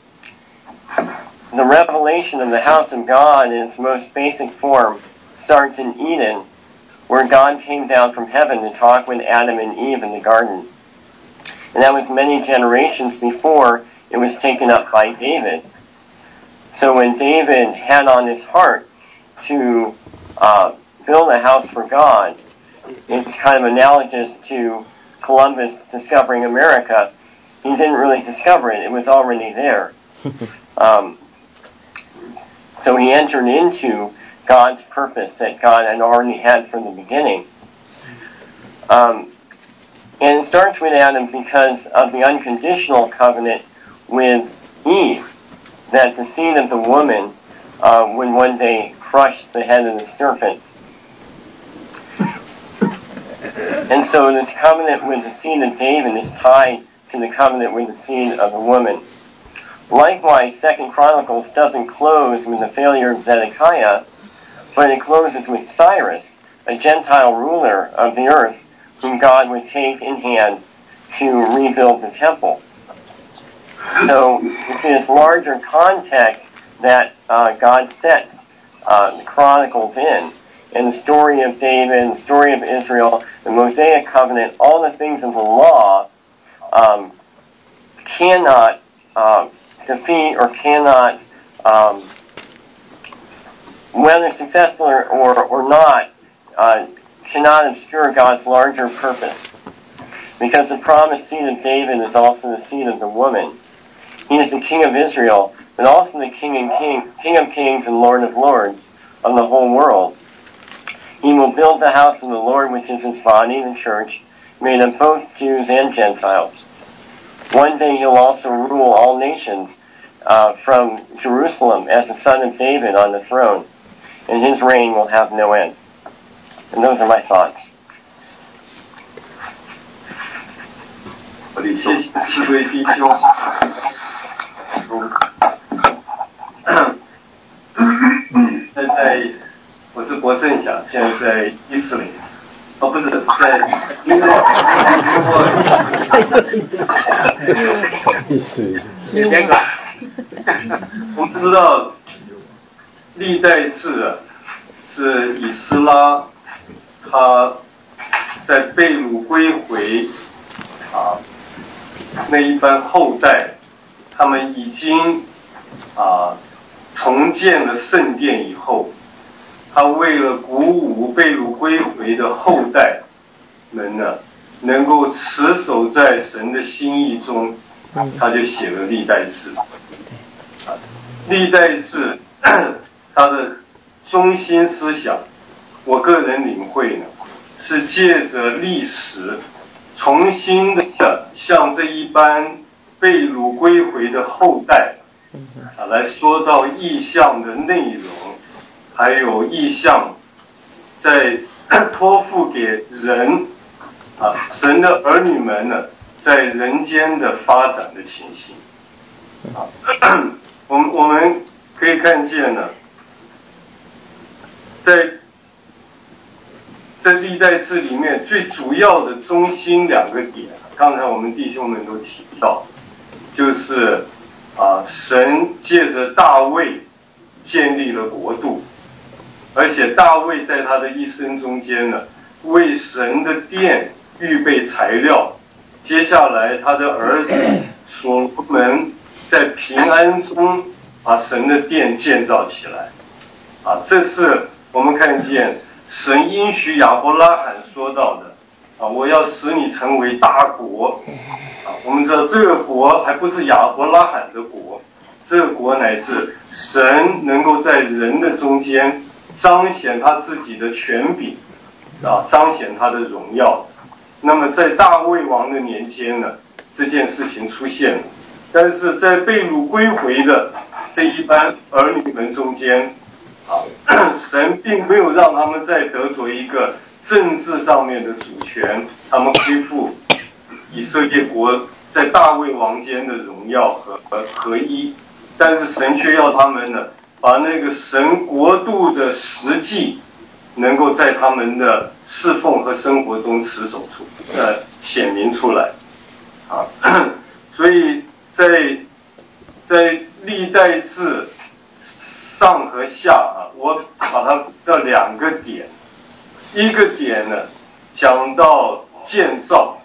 The revelation of the house of God in its most basic form starts in Eden, where God came down from heaven to talk with Adam and Eve in the garden. And that was many generations before it was taken up by David. So when David had on his heart to uh, build a house for God, it's kind of analogous to Columbus discovering America. He didn't really discover it. It was already there. Um, so he entered into God's purpose that God had already had from the beginning. Um, and it starts with Adam because of the unconditional covenant with Eve, that the seed of the woman uh, would one day crush the head of the serpent. And so this covenant with the seed of David is tied to the covenant with the seed of the woman. Likewise, Second Chronicles doesn't close with the failure of Zedekiah, but it closes with Cyrus, a Gentile ruler of the earth, whom God would take in hand to rebuild the temple. So it's this larger context that uh, God sets uh, the Chronicles in. And the story of David, the story of Israel, the Mosaic covenant, all the things of the law um, cannot uh, defeat or cannot, um, whether successful or, or, or not, uh, cannot obscure God's larger purpose. Because the promised seed of David is also the seed of the woman. He is the king of Israel, but also the king and king, king of kings and lord of lords of the whole world. He will build the house of the Lord, which is his body, the church, made of both Jews and Gentiles. One day he'll also rule all nations uh, from Jerusalem as the son of David on the throne, and his reign will have no end. And those are my thoughts. 我的谢谢四位弟兄。现在我是博胜祥，现在在伊斯林，哦，不是在英国， 不好意思， 我们知道历代志啊，是以斯拉他在被掳归回啊那一班后代，他们已经啊重建了圣殿以后，他为了鼓舞被掳归回的后代们呢，能够持守在神的心意中，他就写了历代志。啊，历代志它的中心思想，我个人领会呢，是借着历史重新的向这一班被掳归回的后代啊来说到异象的内容，还有异象在托付给人啊神的儿女们呢在人间的发展的情形啊，我们我们可以看见呢，在在历代志里面最主要的中心两个点，刚才我们弟兄们都提到，就是啊神借着大卫建立了国度，而且大卫在他的一生中间呢，为神的殿预备材料，接下来他的儿子所罗门在平安中把神的殿建造起来，啊，这是我们看见神应许亚伯拉罕说到的，啊，我要使你成为大国，啊，我们知道这个国还不是亚伯拉罕的国，这个国乃是神能够在人的中间彰显他自己的权柄，啊，彰显他的荣耀。那么在大卫王的年间呢，这件事情出现了，但是在被掳归回的这一班儿女们中间，啊，神并没有让他们再得着一个政治上面的主权，他们恢复以色列国在大卫王间的荣耀和和合一，但是神却要他们呢，把那个神国度的实际能够在他们的侍奉和生活中持守出呃显明出来啊，所以在在历代志上和下啊，我把它到两个点，一个点呢讲到建造，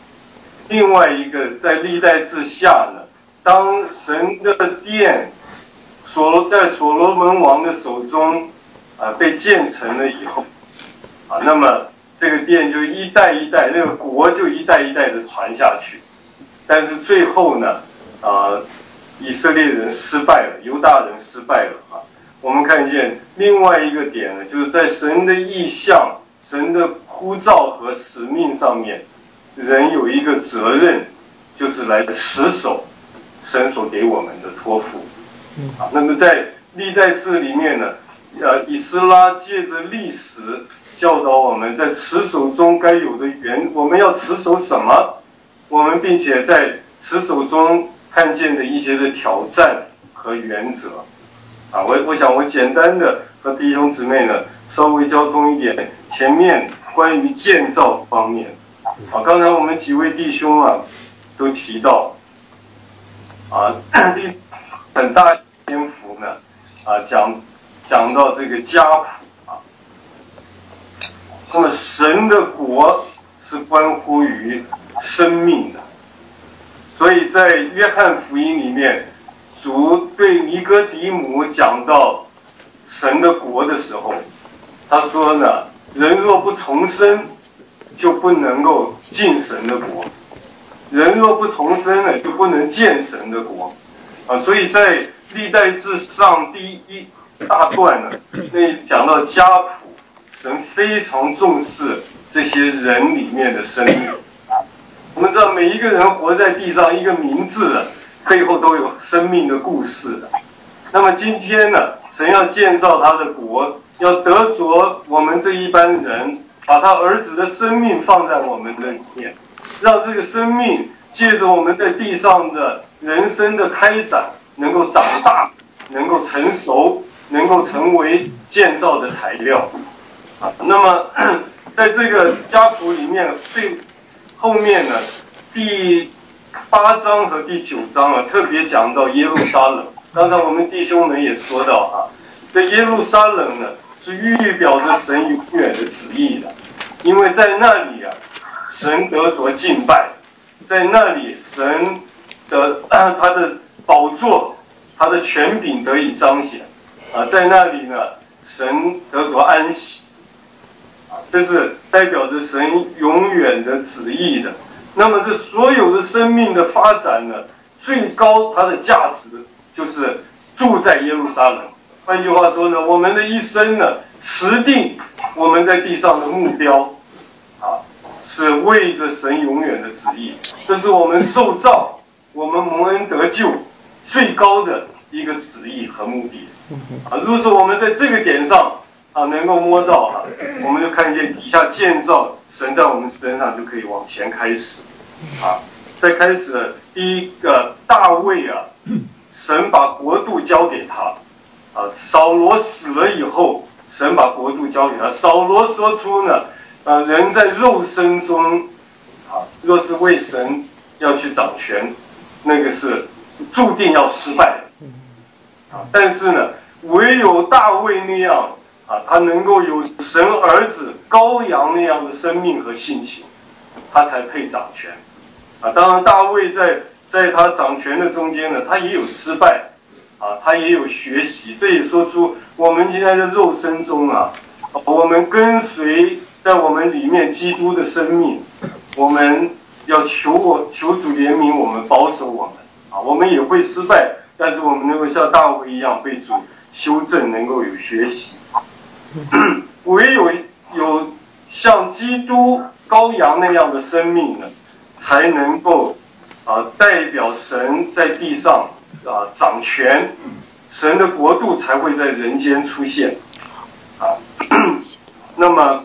另外一个在历代志下呢，当神的殿所罗在所罗门王的手中啊被建成了以后啊，那么这个殿就一代一代，那个国就一代一代的传下去。但是最后呢，啊，以色列人失败了，犹大人失败了啊。我们看见另外一个点呢，就是在神的意象、神的呼召和使命上面，人有一个责任，就是来持守神所给我们的托付。啊，那么在历代志里面呢，呃，以斯拉借着历史教导我们在持守中该有的原，我们要持守什么？我们并且在持守中看见的一些的挑战和原则。啊，我我想我简单的和弟兄姊妹呢稍微交通一点前面关于建造方面。啊，刚才我们几位弟兄啊都提到，啊，很大篇幅呢啊讲讲到这个家谱啊。那么神的国是关乎于生命的，所以在约翰福音里面，主对尼哥底母讲到神的国的时候，他说呢，人若不重生，就不能够进神的国；人若不重生呢，就不能见神的国。啊，所以在历代志上第一大段呢，那讲到家谱，神非常重视这些人里面的生命。我们知道每一个人活在地上，一个名字的背后都有生命的故事的。那么今天呢，神要建造他的国，要得着我们这一般人，把他儿子的生命放在我们的里面，让这个生命借着我们在地上的人生的开展，能够长大，能够成熟，能够成为建造的材料。啊，那么在这个家谱里面，最后面呢，第八章和第九章啊，特别讲到耶路撒冷。刚才我们弟兄们也说到啊，这耶路撒冷呢，是预表着神永远的旨意的，因为在那里啊，神得着敬拜，在那里神的他的宝座，他的权柄得以彰显啊，在那里呢，神得着安息。这是代表着神永远的旨意的。那么这所有的生命的发展呢，最高它的价值就是住在耶路撒冷。换句话说呢，我们的一生呢，持定我们在地上的目标啊，是为着神永远的旨意。这是我们受造，我们蒙恩得救最高的一个旨意和目的啊。如果说我们在这个点上啊，能够摸到啊，我们就看见底下建造，神在我们身上就可以往前开始啊。再开始第一个大卫啊，神把国度交给他啊。扫罗死了以后，神把国度交给他。扫罗说出呢，啊，人在肉身中啊，若是为神要去掌权，那个是注定要失败的啊。但是呢，唯有大卫那样。啊，他能够有神儿子羔羊那样的生命和性情，他才配掌权。啊，当然大卫在在他掌权的中间呢，他也有失败，啊，他也有学习。这也说出我们今天的肉身中啊，我们跟随在我们里面基督的生命，我们要求我求主怜悯我们，保守我们。啊，我们也会失败，但是我们能够像大卫一样被主修正，能够有学习。唯有有像基督羔羊那样的生命呢，才能够啊代表神在地上啊掌权，神的国度才会在人间出现啊。那么，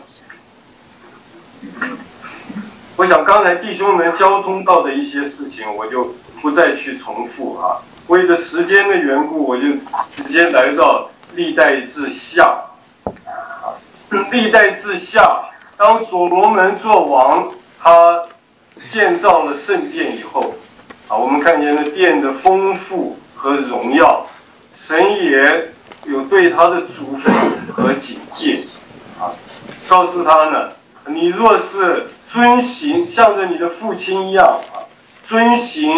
我想刚才弟兄们交通到的一些事情，我就不再去重复啊。为了时间的缘故，我就直接来到历代志下。历代志下，当所罗门做王，他建造了圣殿以后，啊，我们看见了殿的丰富和荣耀，神也有对他的嘱咐和警戒，啊，告诉他呢，你若是遵行，像着你的父亲一样啊，遵行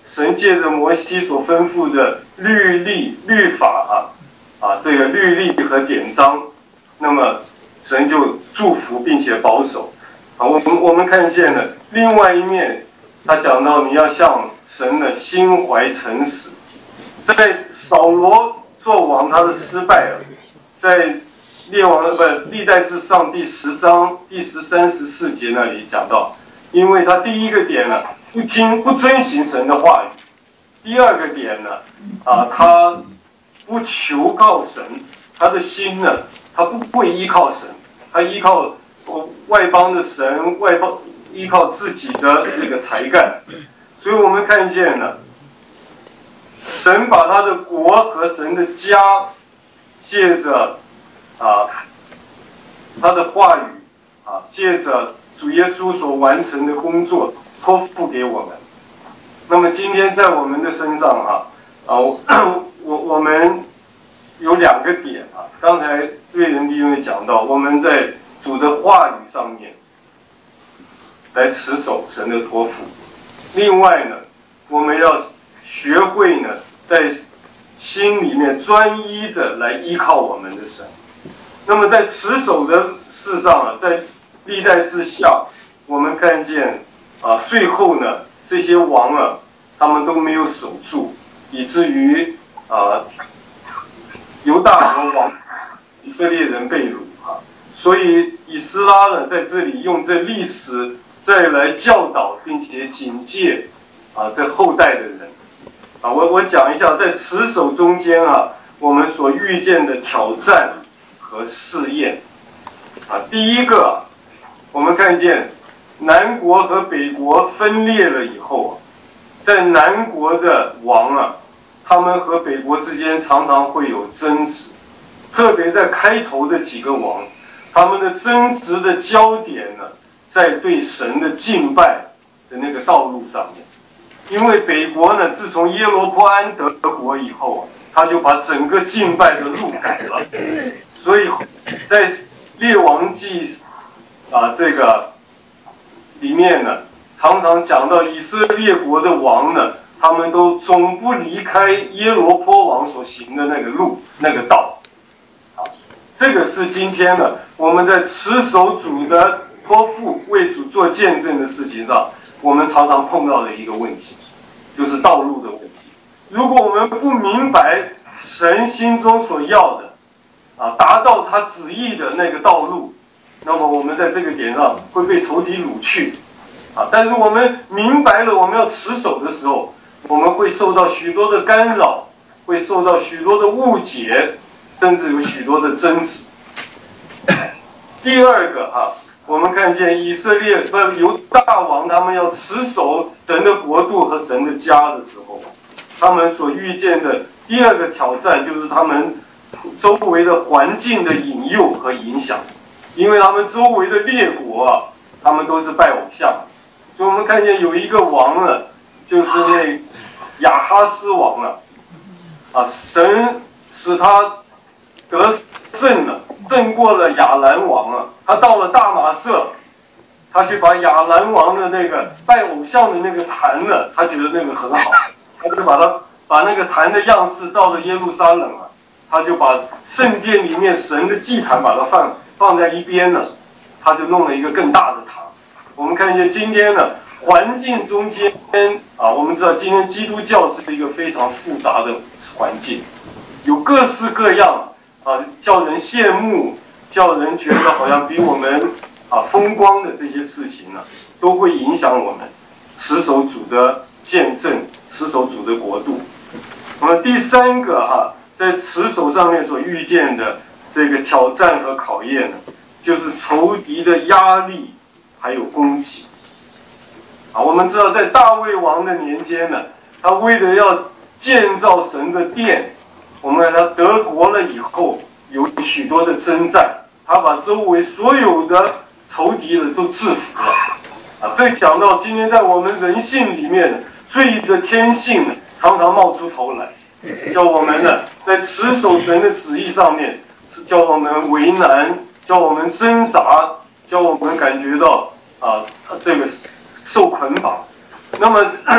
神借着摩西所吩咐的律例、律法啊，啊，这个律例和典章，那么神就祝福并且保守。啊，我们我们看见了另外一面，他讲到你要向神的心怀诚实。在扫罗做王他的失败了，在列王不历代志上第十章第十三十四节那里讲到，因为他第一个点呢不听不遵行神的话语，第二个点呢啊他不求告神，他的心呢他不会依靠神，他依靠外邦的神，外邦依靠自己的这个才干，所以我们看见呢，神把他的国和神的家借着啊他的话语啊，借着主耶稣所完成的工作托付给我们。那么今天在我们的身上啊啊我我们有两个点啊，刚才瑞仁弟兄讲到，我们在主的话语上面来持守神的托付。另外呢，我们要学会呢，在心里面专一的来依靠我们的神。那么在持守的事上啊，在历代志下，我们看见啊，最后呢，这些王啊，他们都没有守住，以至于啊，犹大和王以色列人被掳啊。所以以斯拉呢，在这里用这历史再来教导并且警戒啊，这后代的人啊，我我讲一下，在持守中间啊，我们所遇见的挑战和试验啊。第一个，我们看见南国和北国分裂了以后，在南国的王啊，他们和北国之间常常会有争执，特别在开头的几个王，他们的争执的焦点呢，在对神的敬拜的那个道路上面。因为北国呢，自从耶罗波安得国以后，他就把整个敬拜的路改了，所以在列王记啊这个里面呢，常常讲到以色列国的王呢，他们都总不离开耶罗波王所行的那个路那个道。啊，这个是今天呢我们在持守主的托付、为主做见证的事情上，我们常常碰到的一个问题，就是道路的问题。如果我们不明白神心中所要的啊，达到他旨意的那个道路，那么我们在这个点上会被仇敌掳去啊。但是我们明白了我们要持守的时候，我们会受到许多的干扰，会受到许多的误解，甚至有许多的争执。第二个啊，我们看见以色列不犹大王他们要持守神的国度和神的家的时候，他们所遇见的第二个挑战就是他们周围的环境的引诱和影响。因为他们周围的列国啊，他们都是拜偶像，所以我们看见有一个王呢，就是那亚哈斯王啊，啊，神使他得胜了，胜过了亚兰王啊。他到了大马色，他去把亚兰王的那个拜偶像的那个坛呢，他觉得那个很好，他就把他把那个坛的样式到了耶路撒冷啊，他就把圣殿里面神的祭坛把它放放在一边呢，他就弄了一个更大的坛。我们看见今天呢，环境中间啊，我们知道今天基督教是一个非常复杂的环境，有各式各样啊，叫人羡慕，叫人觉得好像比我们啊风光的这些事情呢，都会影响我们持守主的见证，持守主的国度。那么第三个啊，在持守上面所遇见的这个挑战和考验呢，就是仇敌的压力还有攻击。啊，我们知道在大卫王的年间呢，他为了要建造神的殿，我们看他得国了以后，有许多的征战，他把周围所有的仇敌的都制服了。啊，这讲到今天在我们人性里面，罪的天性呢，常常冒出头来，叫我们呢在持守神的旨意上面，是叫我们为难，叫我们挣扎，叫我们感觉到啊这个受捆绑。那么即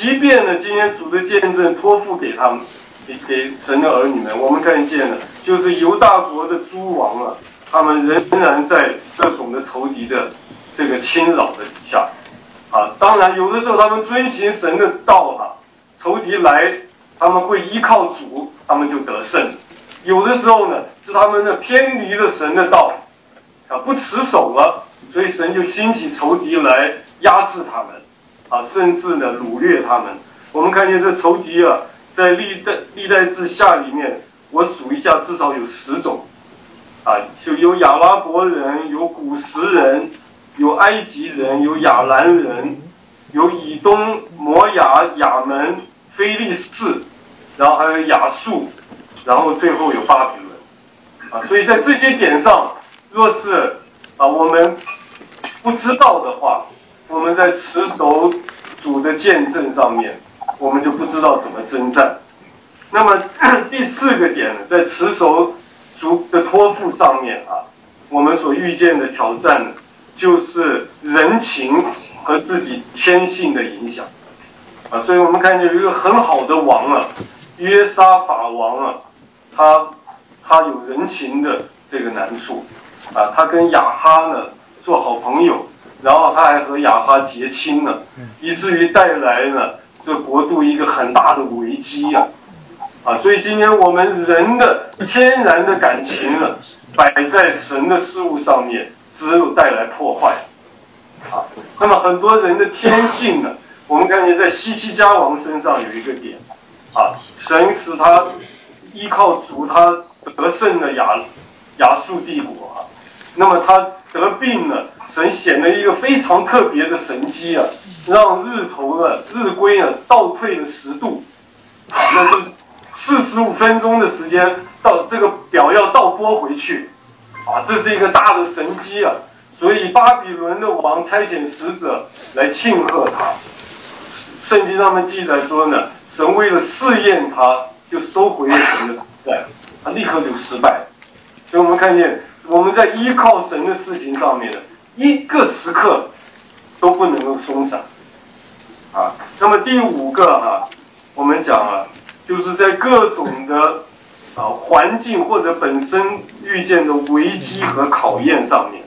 即便呢，今天主的见证托付给他们，给给神的儿女们，我们看见了，就是犹大国的诸王啊，他们仍然在各种的仇敌的这个侵扰的底下。啊，当然有的时候他们遵行神的道啊，仇敌来，他们会依靠主，他们就得胜。有的时候呢，是他们呢偏离了神的道，啊，不持守了，所以神就兴起仇敌来压制他们，啊，甚至呢掳掠他们。我们看见这仇敌啊，在历代历代志下里面，我数一下，至少有十种，啊，就有亚拉伯人，有古实人。有埃及人，有亚兰人，有以东、摩亚、亚门、非利士，然后还有亚述，然后最后有巴比伦，啊，所以在这些点上，若是啊我们不知道的话，我们在持守主的见证上面，我们就不知道怎么征战。那么第四个点呢，在持守主的托付上面啊，我们所遇见的挑战呢，就是人情和自己天性的影响，啊，所以我们看见有一个很好的王啊，约沙法王啊，他他有人情的这个难处，啊，他跟亚哈呢做好朋友，然后他还和亚哈结亲呢，以至于带来呢这国度一个很大的危机啊，啊，所以今天我们人的天然的感情呢，摆在神的事物上面。只有带来破坏，啊，那么很多人的天性呢，我们看见在西西家王身上有一个点，啊，神使他依靠主，他得胜了亚亚述帝国啊，那么他得病了，神显了一个非常特别的神迹啊，让日头呢日晷呢倒退了十度，啊，那是四十五分钟的时间，到这个表要倒拨回去。啊，这是一个大的神迹啊！所以巴比伦的王差遣使者来庆贺他。圣经上面记载说呢，神为了试验他，就收回了神的同在，他立刻就失败。所以我们看见我们在依靠神的事情上面呢，一个时刻都不能够松散。啊，那么第五个啊，我们讲啊，就是在各种的。啊，环境或者本身遇见的危机和考验上面，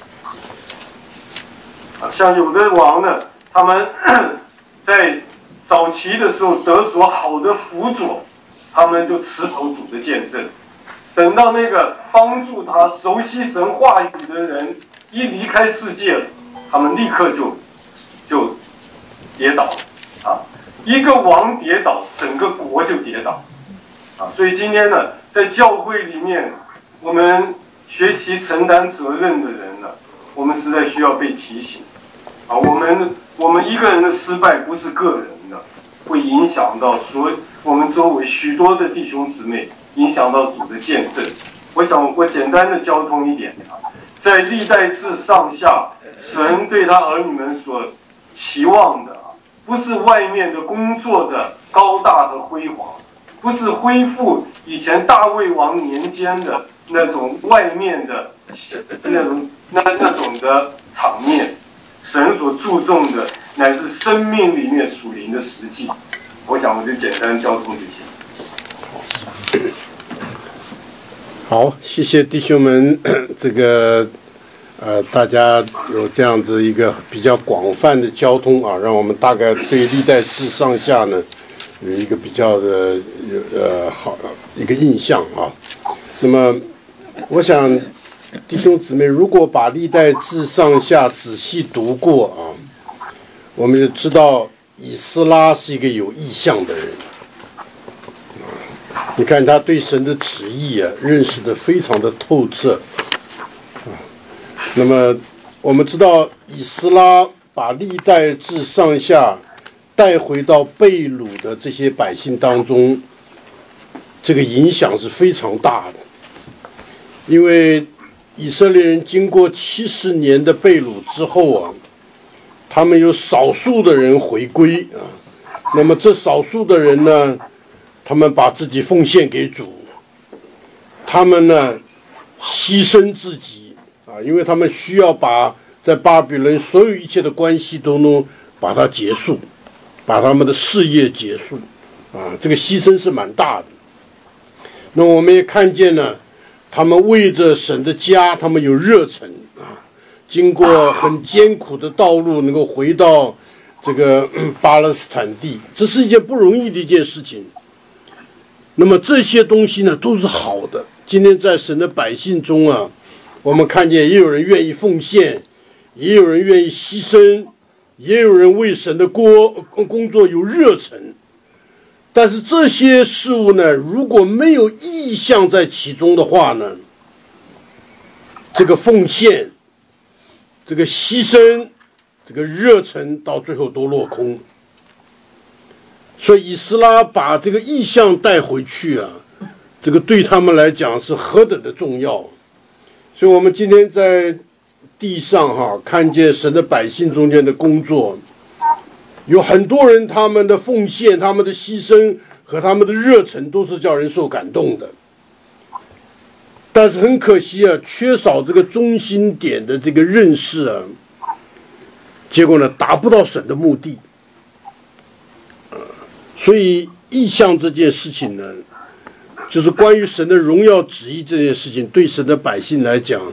啊，像有的王呢，他们在早期的时候得着好的辅佐，他们就持守主的见证。等到那个帮助他熟悉神话语的人一离开世界了，他们立刻就就跌倒了。啊，一个王跌倒，整个国就跌倒。啊，所以今天呢，在教会里面，我们学习承担责任的人呢，我们实在需要被提醒。啊，我们我们一个人的失败不是个人的，会影响到所我们周围许多的弟兄姊妹，影响到主的见证。我想我简单的交通一点啊，在历代志上下，神对他儿女们所期望的啊，不是外面的工作的高大和辉煌。不是恢复以前大卫王年间的那种外面的那种那那种的场面，神所注重的乃是生命里面属灵的实际。我想我就简单交通这些。 好，谢谢弟兄们，这个呃大家有这样子一个比较广泛的交通啊，让我们大概对历代志上下呢。有一个比较的呃好一个印象啊，那么我想弟兄姊妹如果把历代志上下仔细读过啊，我们就知道以斯拉是一个有意向的人，你看他对神的旨意啊认识的非常的透彻啊。那么我们知道以斯拉把历代志上下带回到被掳的这些百姓当中，这个影响是非常大的。因为以色列人经过七十年的被掳之后啊，他们有少数的人回归啊，那么这少数的人呢，他们把自己奉献给主，他们呢牺牲自己啊，因为他们需要把在巴比伦所有一切的关系都能把它结束。 把他们的事业结束，啊，这个牺牲是蛮大的。那我们也看见了，他们为着神的家，他们有热忱啊，经过很艰苦的道路，能够回到这个、嗯、巴勒斯坦地，这是一件不容易的一件事情。那么这些东西呢，都是好的。今天在神的百姓中啊，我们看见也有人愿意奉献，也有人愿意牺牲，也有人为神的工作有热忱。但是这些事物呢，如果没有意向在其中的话呢，这个奉献、这个牺牲、这个热忱到最后都落空。所以以斯拉把这个意向带回去啊，这个对他们来讲是何等的重要。所以我们今天在地上哈、啊，看见神的百姓中间的工作，有很多人他们的奉献、他们的牺牲和他们的热忱都是叫人受感动的。但是很可惜啊，缺少这个中心点的这个认识啊，结果呢达不到神的目的。所以意向这件事情呢，就是关于神的荣耀旨意这件事情，对神的百姓来讲，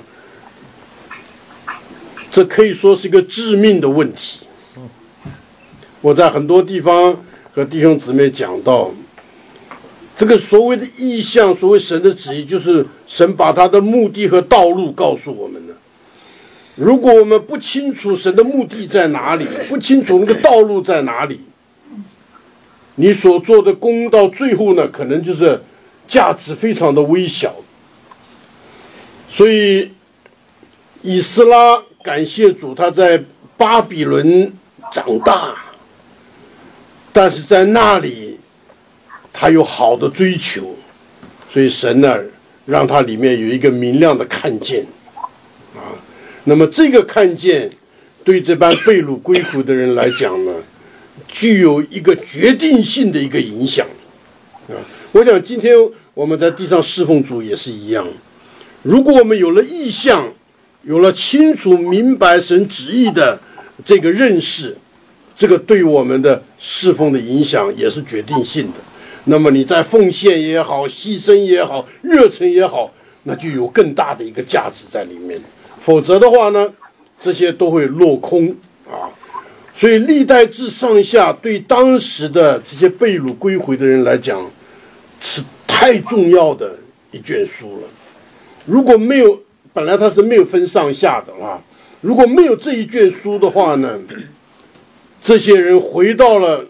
这可以说是一个致命的问题。我在很多地方和弟兄姊妹讲到，这个所谓的意向，所谓神的旨意，就是神把他的目的和道路告诉我们了。如果我们不清楚神的目的在哪里，不清楚那个道路在哪里，你所做的功到最后呢，可能就是价值非常的微小。所以以斯拉感谢主，他在巴比伦长大，但是在那里他有好的追求，所以神呢让他里面有一个明亮的看见啊。那么这个看见对这班被掳归回的人来讲呢，具有一个决定性的一个影响啊！我想今天我们在地上侍奉主也是一样，如果我们有了意向，有了清楚明白神旨意的这个认识，这个对我们的侍奉的影响也是决定性的。那么你在奉献也好，牺牲也好，热忱也好，那就有更大的一个价值在里面。否则的话呢，这些都会落空啊！所以历代志上下对当时的这些被掳归回的人来讲是太重要的一卷书了。如果没有，本来它是没有分上下的啊，如果没有这一卷书的话呢，这些人回到了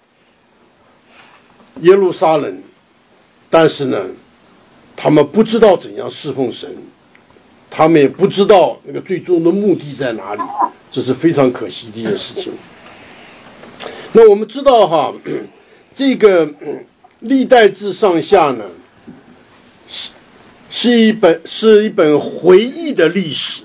耶路撒冷，但是呢他们不知道怎样侍奉神，他们也不知道那个最终的目的在哪里，这是非常可惜的一件事情。那我们知道哈，这个历代志上下呢，是是一本是一本回忆的历史，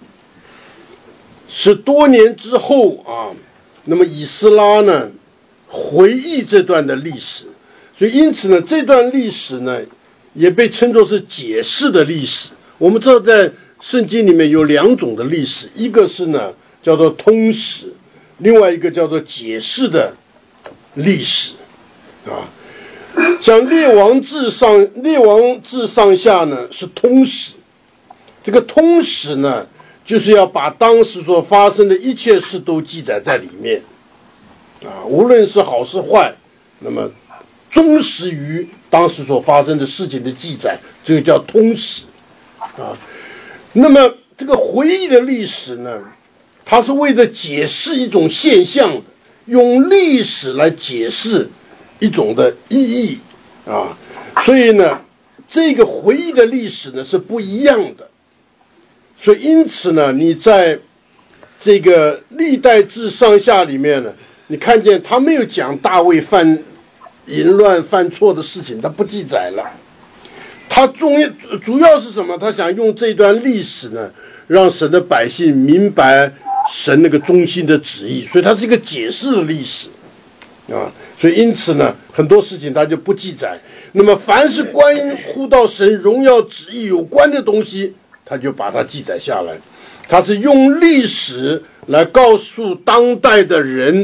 是多年之后啊，那么以斯拉呢回忆这段的历史，所以因此呢，这段历史呢也被称作是解释的历史。我们知道在圣经里面有两种的历史，一个是呢叫做通史，另外一个叫做解释的历史啊。像列王志上列王志上下呢是通史，这个通史呢就是要把当时所发生的一切事都记载在里面啊，无论是好是坏，那么忠实于当时所发生的事情的记载，这个叫通史啊。那么这个回忆的历史呢，它是为了解释一种现象的，用历史来解释一种的意义啊。所以呢这个回忆的历史呢是不一样的。所以因此呢，你在这个历代志上下里面呢，你看见他没有讲大卫犯淫乱犯错的事情，他不记载了。他重要主要是什么？他想用这段历史呢，让神的百姓明白神那个中心的旨意，所以它是一个解释的历史啊。所以因此呢，很多事情他就不记载。那么凡是关乎到神荣耀旨意有关的东西，他就把它记载下来。他是用历史来告诉当代的人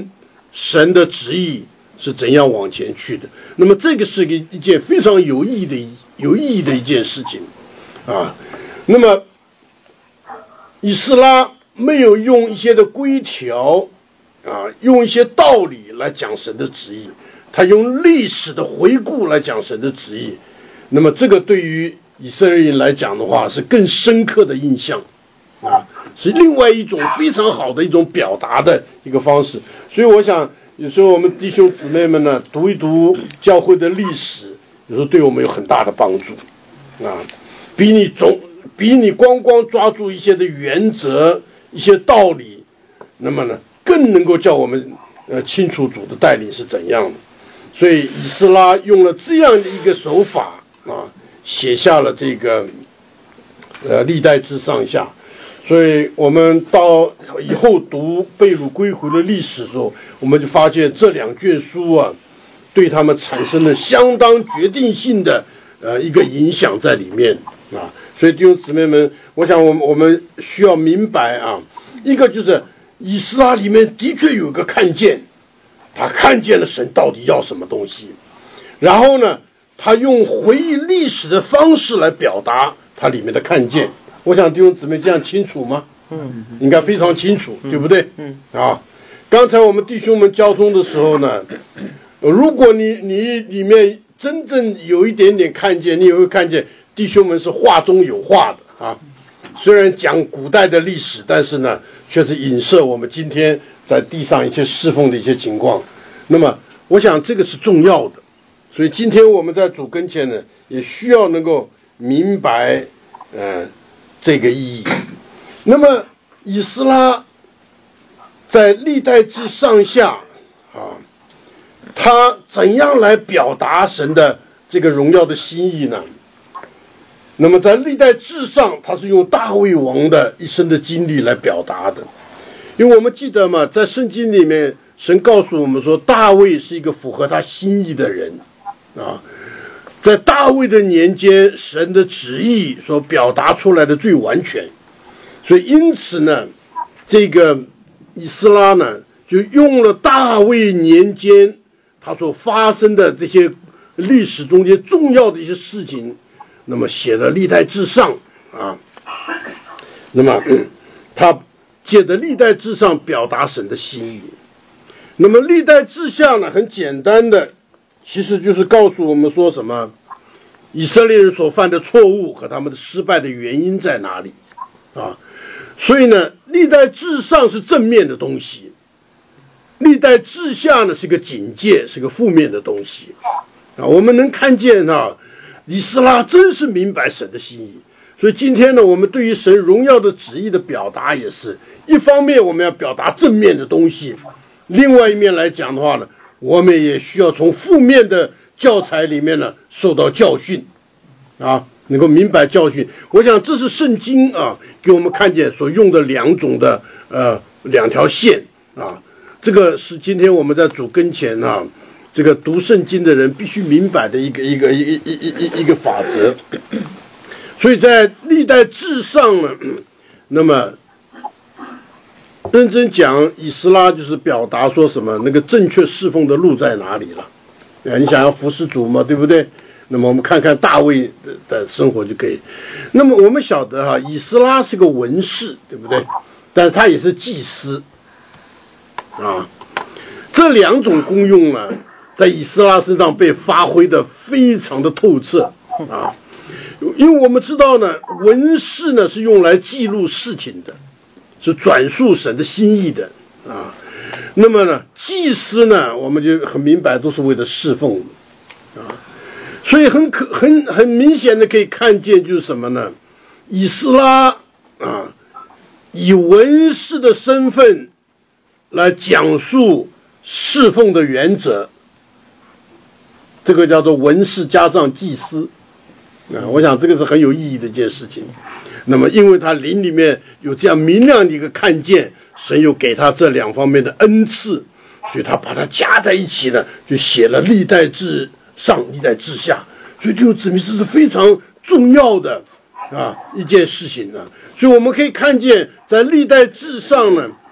神的旨意是怎样往前去的。那么这个是一一件非常有意义的有意义的一件事情啊。那么以斯拉没有用一些的规条啊，用一些道理来讲神的旨意，他用历史的回顾来讲神的旨意。那么这个对于以色列人来讲的话，是更深刻的印象啊，是另外一种非常好的一种表达的一个方式。所以我想有时候我们弟兄姊妹们呢，读一读教会的历史，有时候对我们有很大的帮助啊，比你总比你光光抓住一些的原则、一些道理，那么呢，更能够叫我们呃清楚主的带领是怎样的。所以以斯拉用了这样的一个手法啊，写下了这个呃历代志上下。所以我们到以后读被掳归回的历史的时候，我们就发现这两卷书啊，对他们产生了相当决定性的呃一个影响在里面啊。所以弟兄姊妹们，我想我们我们需要明白啊，一个就是以斯拉里面的确有个看见，他看见了神到底要什么东西，然后呢，他用回忆历史的方式来表达他里面的看见。我想弟兄姊妹这样清楚吗？嗯，应该非常清楚，对不对？嗯，啊，刚才我们弟兄们交通的时候呢，如果你你里面真正有一点点看见，你也会看见弟兄们是话中有话的啊。虽然讲古代的历史，但是呢，却是影射我们今天在地上一些侍奉的一些情况。那么，我想这个是重要的。所以今天我们在主跟前呢，也需要能够明白，呃。这个意义。那么以斯拉在历代志上下啊，他怎样来表达神的这个荣耀的心意呢？那么在历代志上，他是用大卫王的一生的经历来表达的。因为我们记得嘛，在圣经里面，神告诉我们说，大卫是一个符合他心意的人啊。在大卫的年间，神的旨意所表达出来的最完全，所以因此呢，这个以斯拉呢，就用了大卫年间他所发生的这些历史中间重要的一些事情，那么写了历代志上啊，那么、嗯、他借着历代志上表达神的心意。那么历代志下呢，很简单的，其实就是告诉我们说什么，以色列人所犯的错误和他们的失败的原因在哪里啊？所以呢，历代志上是正面的东西，历代志下呢是个警戒，是个负面的东西啊。我们能看见啊，以斯拉真是明白神的心意。所以今天呢，我们对于神荣耀的旨意的表达也是一方面，我们要表达正面的东西，另外一面来讲的话呢，我们也需要从负面的教材里面呢受到教训啊，能够明白教训。我想这是圣经啊给我们看见所用的两种的呃两条线啊，这个是今天我们在主跟前啊，这个读圣经的人必须明白的一个一个一一一一一个法则。所以在历代志上呢，那么认真讲，以斯拉就是表达说什么那个正确侍奉的路在哪里了啊？你想要服侍主嘛，对不对？那么我们看看大卫 的, 的生活就可以。那么我们晓得哈，以斯拉是个文士，对不对？但是他也是祭司啊。这两种功用呢，在以斯拉身上被发挥的非常的透彻啊。因为我们知道呢，文士呢是用来记录事情的，是转述神的心意的啊。那么呢，祭司呢，我们就很明白都是为了侍奉的啊。所以很可很很明显的可以看见，就是什么呢？以斯拉啊，以文士的身份来讲述侍奉的原则，这个叫做文士加上祭司。啊，我想这个是很有意义的一件事情。那么，因为他灵里面有这样明亮的一个看见，神又给他这两方面的恩赐，所以他把它加在一起呢，就写了历代志上、历代志下。所以弟兄姊妹，这是非常重要的啊一件事情啊。所以我们可以看见，在历代志上呢，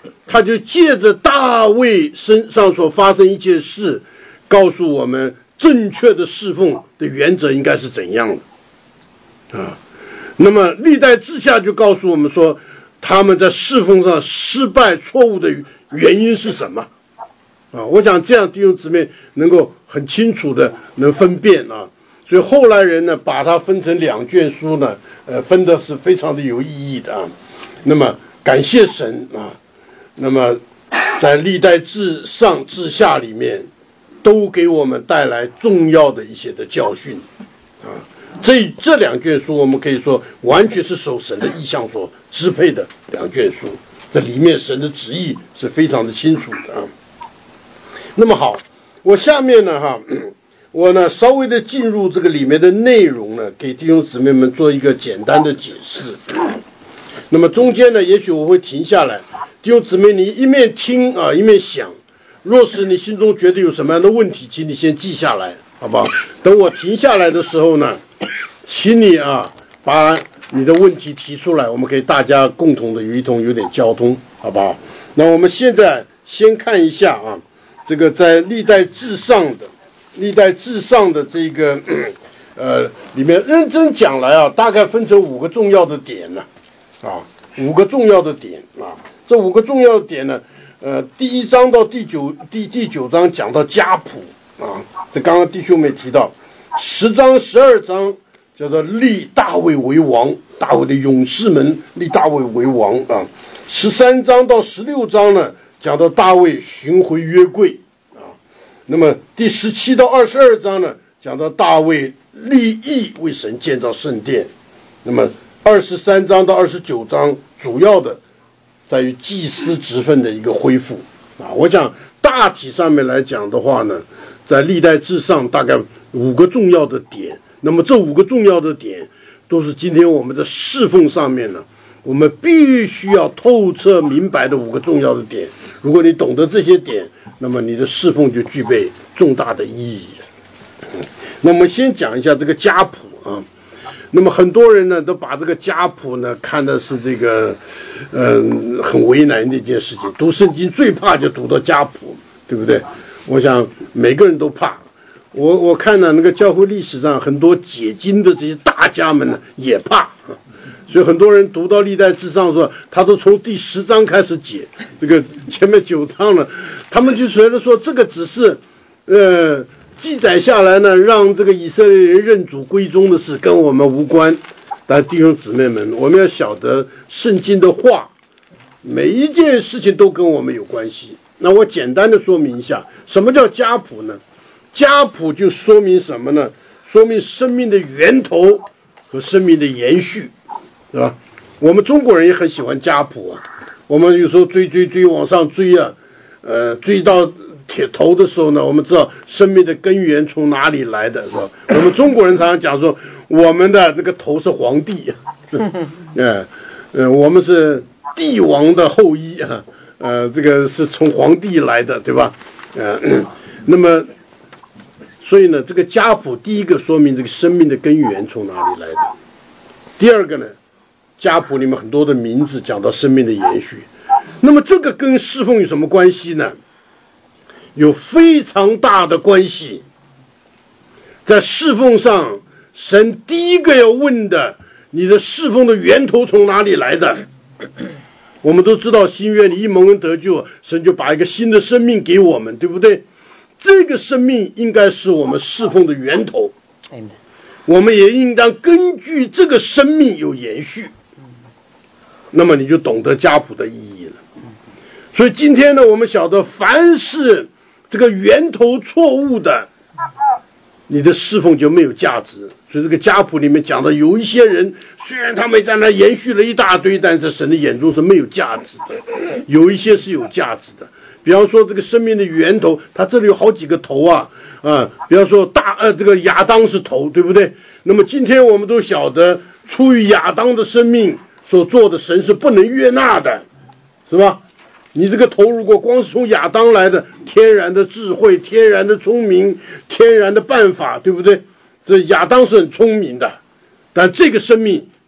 他就借着大卫身上所发生一件事，告诉我们正确的侍奉的原则应该是怎样的啊。那么历代志下就告诉我们说，他们在侍奉上失败错误的原因是什么啊？我想这样弟兄姊妹能够很清楚的能分辨啊。所以后来人呢，把它分成两卷书呢，呃，分的是非常的有意义的啊。那么感谢神啊，那么在历代志上志下里面，都给我们带来重要的一些的教训啊。这这两卷书，我们可以说完全是受神的意象所支配的两卷书，这里面神的旨意是非常的清楚的啊。那么好，我下面呢哈。我呢，稍微的进入这个里面的内容呢，给弟兄姊妹们做一个简单的解释。那么中间呢，也许我会停下来，弟兄姊妹，你一面听啊，一面想。若是你心中觉得有什么样的问题，请你先记下来，好不好？等我停下来的时候呢，请你啊，把你的问题提出来，我们可以大家共同的有一同有点交通，好不好？那我们现在先看一下啊，这个在历代志上的。历代志上的这个呃里面认真讲来啊，大概分成五个重要的点呢，啊，五个重要的点啊，这五个重要的点呢，呃，第一章到第九第第九章讲到家谱啊，这刚刚弟兄们提到，十章十二章叫做立大卫为王，大卫的勇士们立大卫为王啊，十三章到十六章呢讲到大卫寻回约柜。那么第十七到二十二章呢，讲到大卫立意为神建造圣殿。那么二十三章到二十九章，主要的在于祭司职分的一个恢复啊。我想大体上面来讲的话呢，在历代志上大概五个重要的点。那么这五个重要的点，都是今天我们的侍奉上面呢，我们必须要透彻明白的五个重要的点。如果你懂得这些点，那么你的侍奉就具备重大的意义。那么先讲一下这个家谱啊。那么很多人呢都把这个家谱呢看的是这个嗯、呃、很为难的一件事情。读圣经最怕就读到家谱，对不对？我想每个人都怕。我我看呢那个教会历史上很多解经的这些大家们呢也怕。所以很多人读到历代志上说，他都从第十章开始解，这个前面九章了，他们就觉得说这个只是，呃，记载下来呢，让这个以色列人认主归宗的事，跟我们无关。但弟兄姊妹们，我们要晓得圣经的话，每一件事情都跟我们有关系。那我简单的说明一下，什么叫家谱呢？家谱就说明什么呢？说明生命的源头和生命的延续。是吧？我们中国人也很喜欢家谱啊，我们有时候追追追往上追啊，呃，追到铁头的时候呢，我们知道生命的根源从哪里来的，是吧？我们中国人常常讲说，我们的这个头是皇帝，呃，呃，我们是帝王的后裔啊，呃，这个是从皇帝来的，对吧？呃，那么，所以呢，这个家谱第一个说明这个生命的根源从哪里来的，第二个呢？家谱里面很多的名字讲到生命的延续，那么这个跟侍奉有什么关系呢？有非常大的关系。在侍奉上，神第一个要问的，你的侍奉的源头从哪里来的？我们都知道新约里一蒙恩得救，神就把一个新的生命给我们，对不对？这个生命应该是我们侍奉的源头，我们也应当根据这个生命有延续。那么你就懂得家谱的意义了。所以今天呢，我们晓得凡是这个源头错误的，你的侍奉就没有价值。所以这个家谱里面讲的，有一些人虽然他们在那延续了一大堆，但是神的眼中是没有价值的。有一些是有价值的，比方说这个生命的源头，它这里有好几个头啊啊，比方说大呃这个亚当是头，对不对？那么今天我们都晓得，出于亚当的生命所做的，神是不能悦纳的，是吧？你这个头如果光是从亚当来的，天然的智慧、天然的聪明、天然的办法，对不对？这亚当是很聪明的，但这个生命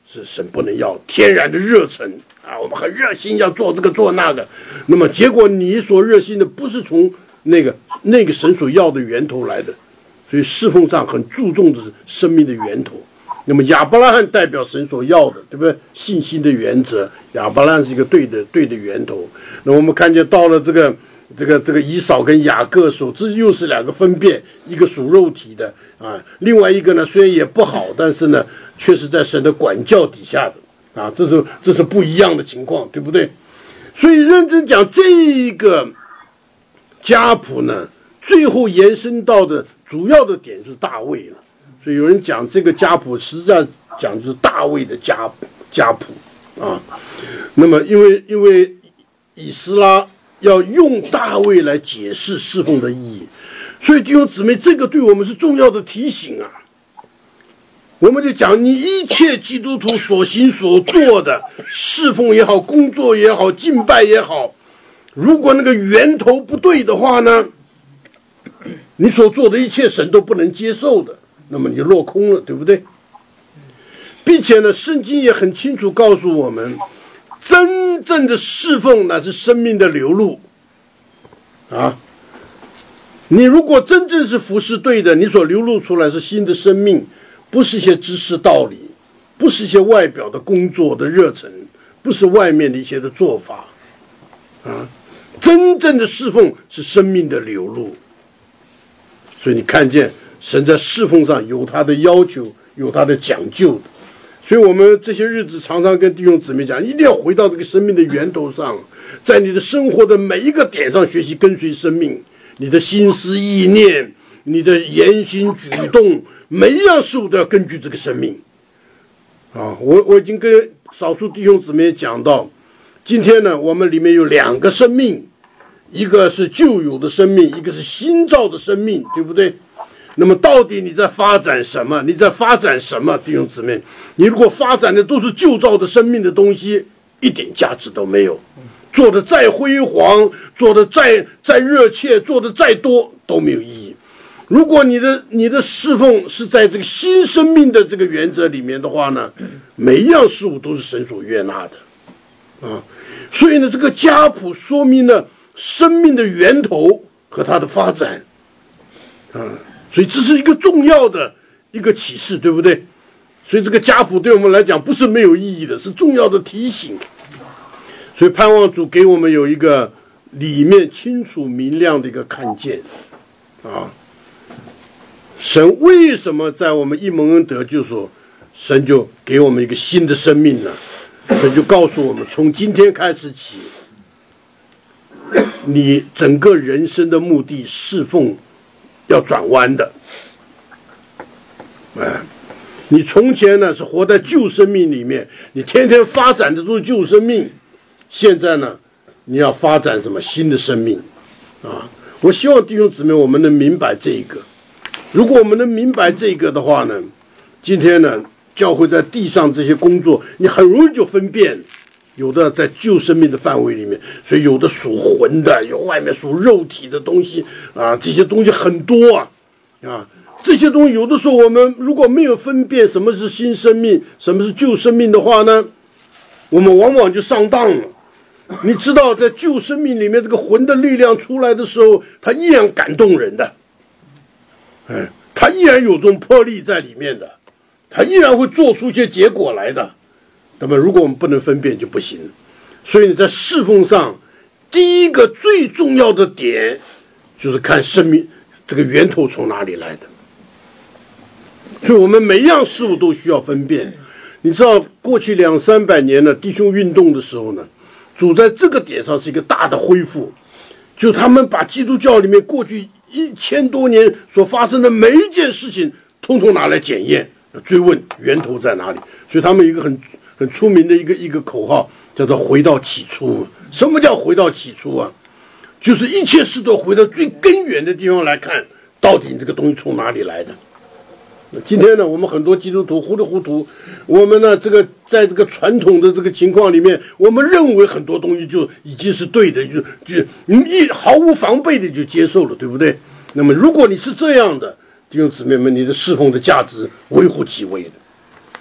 是神不能要，天然的热忱啊，我们很热心要做这个做那个，那么结果你所热心的不是从那个那个神所要的源头来的，所以侍奉上很注重的是生命的源头。那么亚伯拉罕代表神所要的，对不对？信心的原则，亚伯拉罕是一个对的对的源头。那我们看见到了这个这个这个以扫跟雅各手，这又是两个分辨，一个属肉体的啊，另外一个呢虽然也不好，但是呢却是在神的管教底下的啊，这是这是不一样的情况，对不对？所以认真讲，这个家谱呢，最后延伸到的主要的点是大卫了。所以有人讲这个家谱，实际上讲就是大卫的家家谱啊。那么因为因为以斯拉要用大卫来解释侍奉的意义，所以弟兄姊妹，这个对我们是重要的提醒啊。我们就讲，你一切基督徒所行所做的侍奉也好，工作也好，敬拜也好，如果那个源头不对的话呢，你所做的一切神都不能接受的，那么你就落空了，对不对？并且呢，圣经也很清楚告诉我们，真正的侍奉乃是生命的流露啊。你如果真正是服侍对的，你所流露出来是新的生命，不是一些知识道理，不是一些外表的工作的热忱，不是外面的一些的做法啊。真正的侍奉是生命的流露。所以你看见神在侍奉上有他的要求，有他的讲究的。所以我们这些日子常常跟弟兄姊妹讲，一定要回到这个生命的源头上，在你的生活的每一个点上学习跟随生命，你的心思意念，你的言行举动，每一样事物都要根据这个生命啊。我我已经跟少数弟兄姊妹讲到，今天呢我们里面有两个生命，一个是旧有的生命，一个是新造的生命，对不对？那么到底你在发展什么？你在发展什么，弟兄姊妹？你如果发展的都是旧造的生命的东西，一点价值都没有。做的再辉煌，做的再再热切，做的再多都没有意义。如果你的你的侍奉是在这个新生命的这个原则里面的话呢，每一样事物都是神所悦纳的啊。所以呢，这个家谱说明了生命的源头和它的发展啊。所以这是一个重要的一个启示，对不对？所以这个家谱对我们来讲不是没有意义的，是重要的提醒。所以盼望主给我们有一个里面清楚明亮的一个看见啊。神为什么在我们一蒙恩得救的时候，神就给我们一个新的生命呢？神就告诉我们，从今天开始起，你整个人生的目的侍奉要转弯的。哎，你从前呢是活在旧生命里面，你天天发展的都是旧生命，现在呢你要发展什么新的生命啊？我希望弟兄姊妹我们能明白这一个。如果我们能明白这个的话呢，今天呢教会在地上这些工作，你很容易就分辨，有的在旧生命的范围里面，所以有的属魂的，有外面属肉体的东西啊，这些东西很多啊啊，这些东西有的时候我们如果没有分辨什么是新生命，什么是旧生命的话呢，我们往往就上当了。你知道在旧生命里面这个魂的力量出来的时候，它依然感动人的，哎，它依然有这种魄力在里面的，它依然会做出一些结果来的。那么如果我们不能分辨就不行。所以你在侍奉上第一个最重要的点就是看生命这个源头从哪里来的。所以我们每一样事物都需要分辨。你知道过去两三百年的弟兄运动的时候呢，主在这个点上是一个大的恢复，就他们把基督教里面过去一千多年所发生的每一件事情通通拿来检验，追问源头在哪里。所以他们有一个很很出名的一个一个口号叫做回到起初。什么叫回到起初啊？就是一切事都回到最根源的地方来看，到底这个东西从哪里来的。今天呢我们很多基督徒糊里糊涂，我们呢这个在这个传统的这个情况里面，我们认为很多东西就已经是对的，就就一毫无防备的就接受了，对不对？那么如果你是这样的弟兄姊妹们，你的侍奉的价值微乎其微的。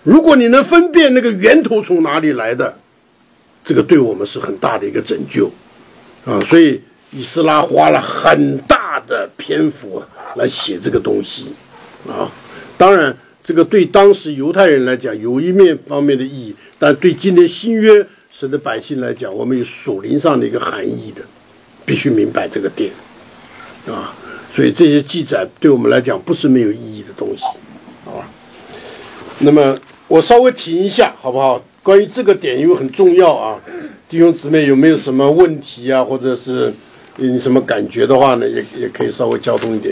如果你能分辨那个源头从哪里来的，这个对我们是很大的一个拯救啊！所以以斯拉花了很大的篇幅来写这个东西啊。当然，这个对当时犹太人来讲有一面方面的意义，但对今天新约神的百姓来讲，我们有属灵上的一个含义的，必须明白这个点啊。所以这些记载对我们来讲不是没有意义的东西啊。那么我稍微停一下好不好？关于这个点因为很重要啊，弟兄姊妹有没有什么问题啊，或者是你什么感觉的话呢，也也可以稍微交通一点。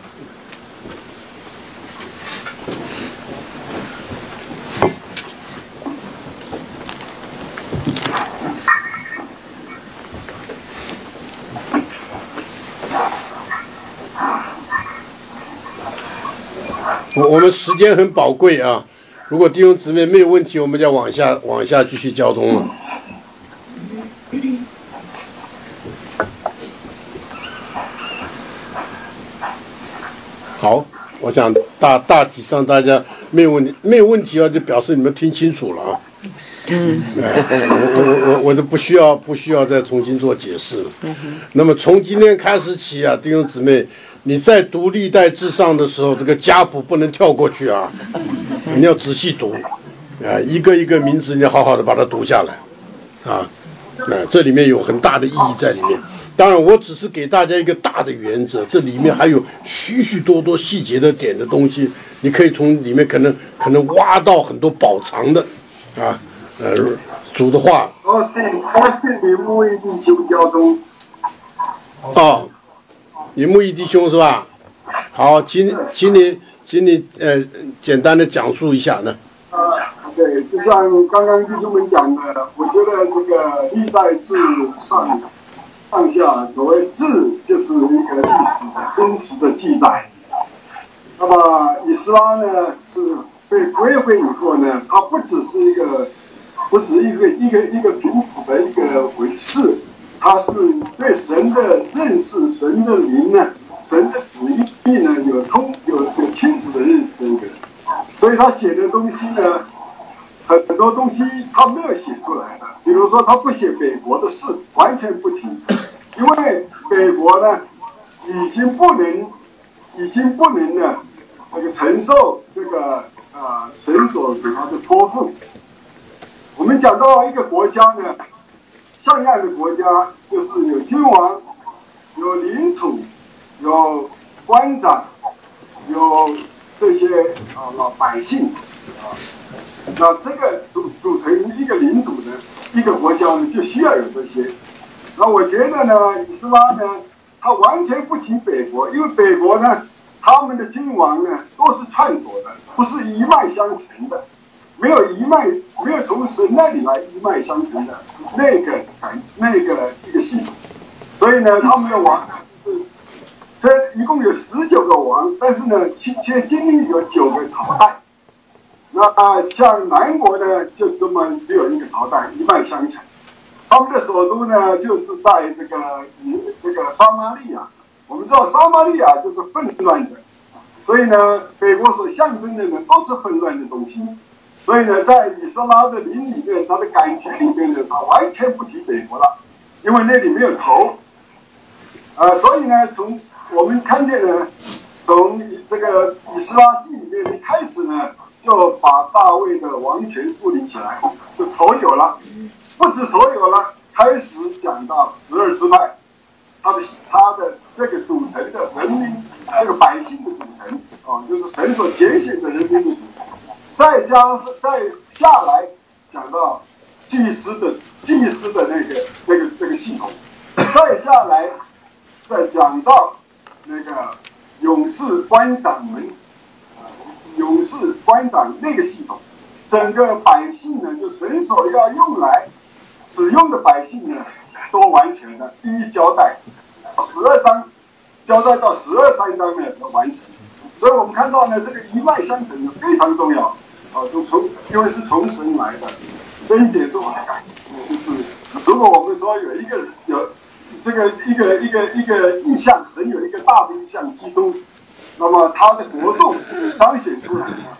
我我们时间很宝贵啊，如果弟兄姊妹没有问题，我们就要往下往下继续交通了。好，我想大大体上大家没有问题，没有问题啊，就表示你们听清楚了啊。嗯，我我我我都不需要不需要再重新做解释了。那么从今天开始起啊，弟兄姊妹，你在读历代志上的时候，这个家谱不能跳过去啊，你要仔细读啊，一个一个名字你要好好的把它读下来啊，啊，这里面有很大的意义在里面。当然，我只是给大家一个大的原则，这里面还有许许多多细节的点的东西，你可以从里面可能可能挖到很多宝藏的啊。呃，主的话。 我是我是李木义弟兄交通。 哦，李木义弟兄是吧？好，请请你请你呃简单的讲述一下呢。 啊，对，就像刚刚弟兄们讲的，我觉得这个历代志上上下，所谓志就是一个历史的真实的记载。那么以斯拉呢是被归回以后呢，它不只是一个。不只一个一个一个平谱的一个文字，它是对神的认识、神的灵呢、神的旨意呢有通有有清楚的认识的一个人，所以他写的东西呢，很多东西他没有写出来的。比如说，他不写北国的事，完全不提，因为北国呢已经不能已经不能呢这个承受这个呃神所给他的托付。我们讲到一个国家呢，像样的国家就是有君王，有领土，有官长，有这些啊老百姓啊，那这个组组成一个领土呢，一个国家呢就需要有这些。那我觉得呢，以斯拉呢，他完全不提北国，因为北国呢，他们的君王呢都是篡夺的，不是一脉相承的。没有一脉，没有从神那里来一脉相承的那个那个一个系统，所以呢，他们的王呢，是这一共有十九个王，但是呢，却经历有九个朝代。那、呃、像南国呢，就这么只有一个朝代，一脉相承。他们的首都呢，就是在这个这个撒玛利亚。我们知道撒玛利亚就是混乱的，所以呢，北国所象征的呢，都是混乱的东西。所以呢，在以斯拉的灵里面，他的感觉里面呢，他完全不提北国了，因为那里没有头。呃，所以呢，从我们看见呢，从这个以斯拉记里面一开始呢，就把大卫的王权树立起来，就头有了，不止头有了，开始讲到十二支派，他的他的这个组成的人民，这个百姓的组成啊，就是神所拣选的人民的组成。再加上再下来讲到祭司的祭司的那个那个那个系统，再下来再讲到那个勇士官长们，勇士官长那个系统，整个百姓呢，就神所要用来使用的百姓呢，都完全的一一交代，十二章交代到十二章章呢都完成。所以我们看到呢，这个一脉相承呢非常重要。啊，就从因为是从神来的，分解是我的感觉，就是如果我们说有一个有这个一个一个一个意象，神有一个大的意象基督，那么他的国度彰显出来了，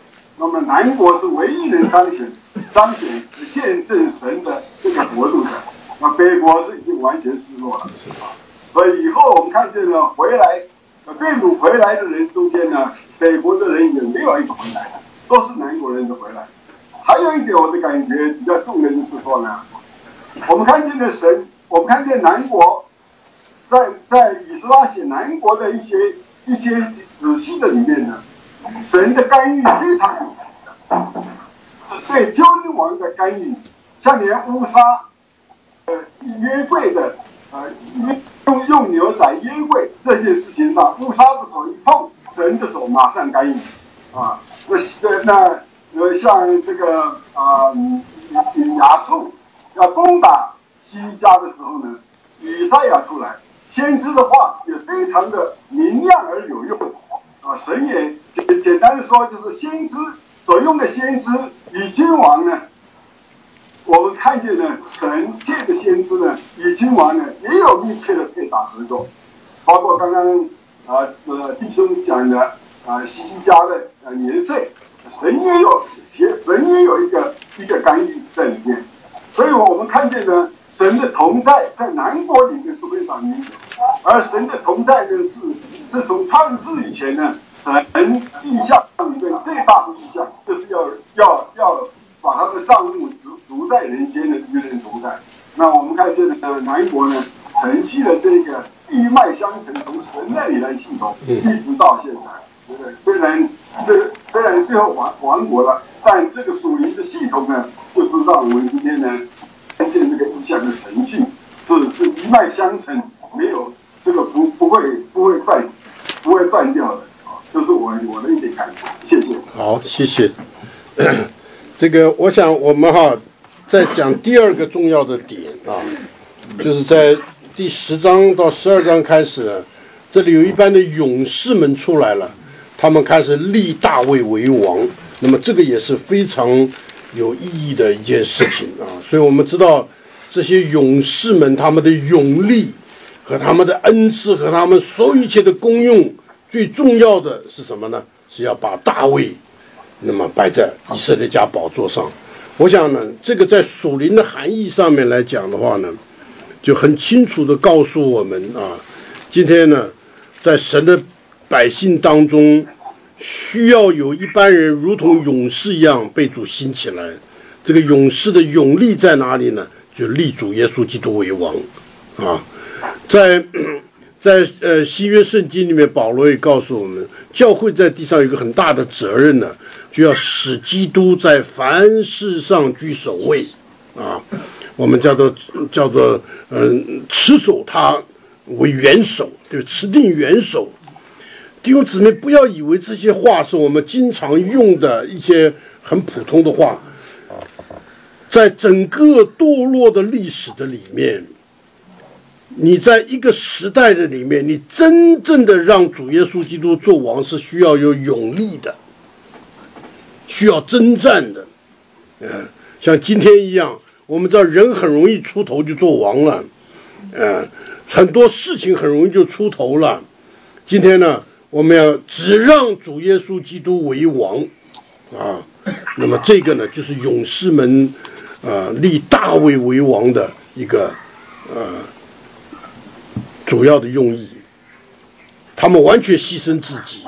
那么南国是唯一能彰显彰显见证神的这个国度的，那北国是已经完全失落了，所以以后我们看见了回来被掳回来的人中间呢，北国的人也没有一个回来的，都是南国人的回来。还有一点我的感觉比较重的就是说呢，我们看见的神，我们看见南国在在以斯拉写南国的一些一些仔细的里面呢，神的干预非常对究竟王的干预，像连乌杀呃约柜的呃用用牛宰约柜这件事情上，乌杀的手一碰，神的手马上干预啊。那那呃像这个啊、呃、亚述要攻打西家的时候呢，以赛亚出来，先知的话也非常的明亮而有用啊。神也简简单的说，就是先知所用的先知以君王呢，我们看见呢，神借的先知呢，以君王呢也有密切的配搭合作，包括刚刚啊 呃, 呃弟兄讲的啊西家的呃年岁，神也有神也有一个一个干预在里面，所以我们看见呢，神的同在在南国里面是非常明显，而神的同在呢是是从创世以前呢，神意象里面最大的意象就是要要要把他的账目逐逐在人间的与人同在。那我们看见呢，南国呢承继了这个一脉相承，从神那里来系统，一直到现在，对不对？虽然这虽然最后亡亡国了，但这个属灵的系统呢，就是让我们今天呢看见这个意象的神性是是一脉相承，没有这个不不会不会断不会断掉的啊，这是我我的一点感觉。谢谢。 好，谢谢。这个我想我们哈再讲第二个重要的点啊，就是在第十章到十二章开始了，这里有一班的勇士们出来了，他们开始立大卫为王，那么这个也是非常有意义的一件事情啊。所以我们知道这些勇士们他们的勇力和他们的恩赐和他们所有一切的功用，最重要的是什么呢？是要把大卫那么摆在以色列家宝座上。我想呢，这个在属灵的含义上面来讲的话呢，就很清楚的告诉我们啊，今天呢，在神的百姓当中，需要有一般人如同勇士一样被主兴起来。这个勇士的勇力在哪里呢？就立主耶稣基督为王啊。在在呃新约圣经里面，保罗也告诉我们，教会在地上有一个很大的责任呢，就要使基督在凡事上居首位啊。我们叫做叫做嗯、呃、持守他为元首，对，持定元首。弟兄姊妹，不要以为这些话是我们经常用的一些很普通的话，在整个堕落的历史的里面，你在一个时代的里面，你真正的让主耶稣基督做王是需要有勇力的，需要征战的。呃，像今天一样，我们知道人很容易出头就做王了，呃，很多事情很容易就出头了。今天呢，我们要只让主耶稣基督为王啊，那么这个呢，就是勇士们呃立大卫为王的一个呃主要的用意。他们完全牺牲自己，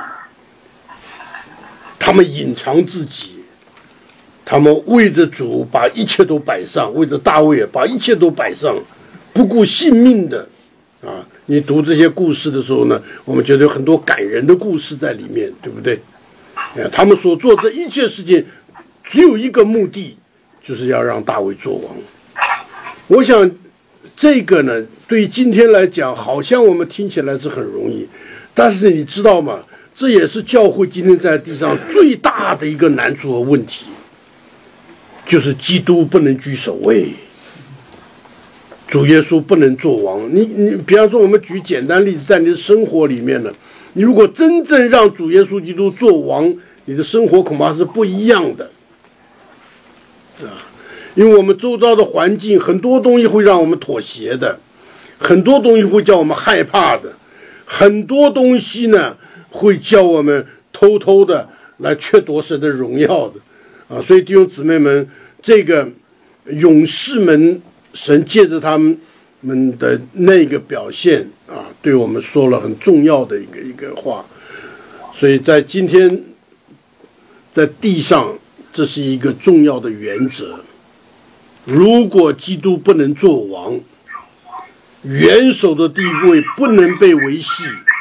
他们隐藏自己，他们为着主把一切都摆上，为着大卫把一切都摆上，不顾性命的啊！你读这些故事的时候呢，我们觉得有很多感人的故事在里面，对不对？他们所做这一切事情只有一个目的，就是要让大卫做王。我想这个呢，对今天来讲好像我们听起来是很容易，但是你知道吗？这也是教会今天在地上最大的一个难处和问题，就是基督不能居首位，主耶稣不能做王。你你比方说，我们举简单例子，在你的生活里面呢，你如果真正让主耶稣基督做王，你的生活恐怕是不一样的啊。因为我们周遭的环境很多东西会让我们妥协的，很多东西会叫我们害怕的，很多东西呢会叫我们偷偷的来掠夺神的荣耀的啊！所以弟兄姊妹们，这个勇士们，神借着他们们的那个表现啊，对我们说了很重要的一个一个话。所以在今天在地上，这是一个重要的原则。如果基督不能做王，元首的地位不能被维系，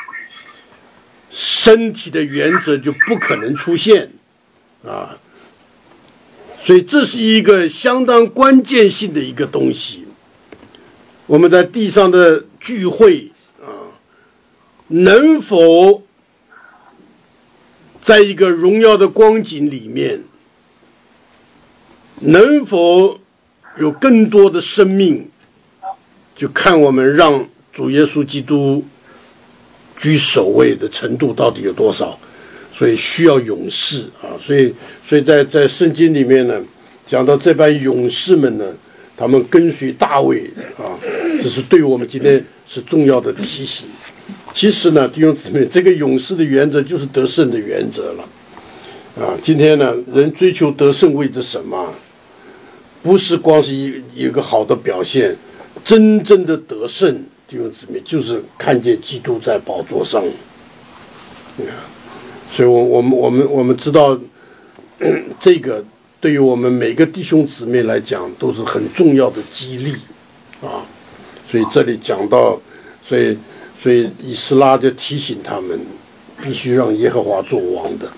身体的原则就不可能出现啊。所以这是一个相当关键性的一个东西。我们在地上的聚会啊，能否在一个荣耀的光景里面，能否有更多的生命，就看我们让主耶稣基督居首位的程度到底有多少。所以需要勇士啊，所以所以在在圣经里面呢，讲到这班勇士们呢，他们跟随大卫啊，这是对我们今天是重要的提醒。其实呢，弟兄姊妹，这个勇士的原则就是得胜的原则了啊。今天呢，人追求得胜为着什么？不是光是一一个好的表现，真正的得胜，弟兄姊妹，就是看见基督在宝座上。你看。所以我我们我们我们知道，这个对于我们每个弟兄姊妹来讲都是很重要的激励啊。所以这里讲到，所以所以以斯拉就提醒他们，必须让耶和华做王的。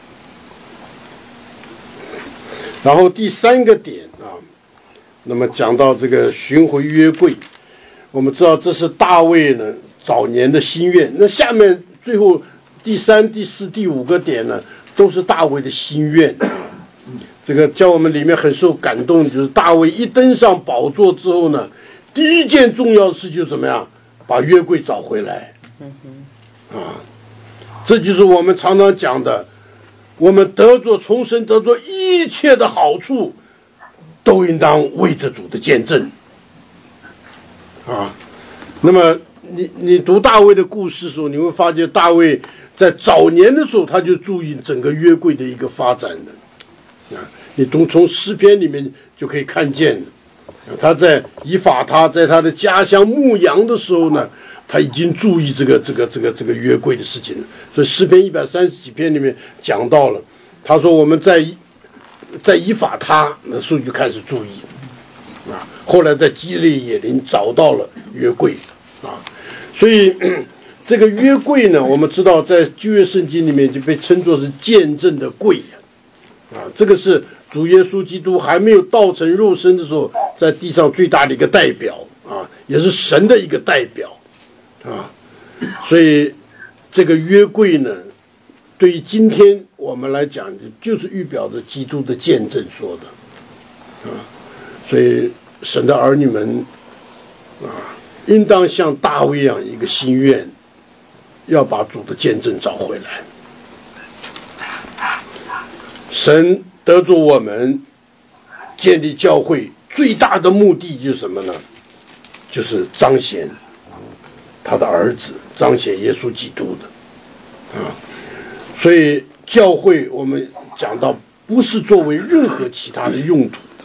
然后第三个点啊，那么讲到这个寻回约柜，我们知道这是大卫呢早年的心愿。那下面最后。第三、第四、第五个点呢，都是大卫的心愿。这个叫我们里面很受感动，就是大卫一登上宝座之后呢，第一件重要的事就是怎么样，把约柜找回来。啊，这就是我们常常讲的，我们得着从神得着一切的好处，都应当为着主的见证。啊，那么你你读大卫的故事的时候，你会发现大卫在早年的时候，他就注意整个约柜的一个发展的啊。你读从诗篇里面就可以看见，他在以法他在他的家乡牧羊的时候呢，他已经注意这个这个这个这个约柜的事情了。所以诗篇一百三十几篇里面讲到了，他说我们在在以法他那时候就开始注意啊，后来在基列野林找到了约柜啊，所以。这个约柜呢，我们知道在旧约圣经里面就被称作是见证的柜啊，这个是主耶稣基督还没有道成肉身的时候，在地上最大的一个代表啊，也是神的一个代表啊，所以这个约柜呢，对于今天我们来讲，就是预表着基督的见证说的啊，所以神的儿女们啊，应当像大卫一样一个心愿。要把主的见证找回来。神得着我们建立教会最大的目的就是什么呢？就是彰显他的儿子，彰显耶稣基督的啊。所以教会我们讲到不是作为任何其他的用途的。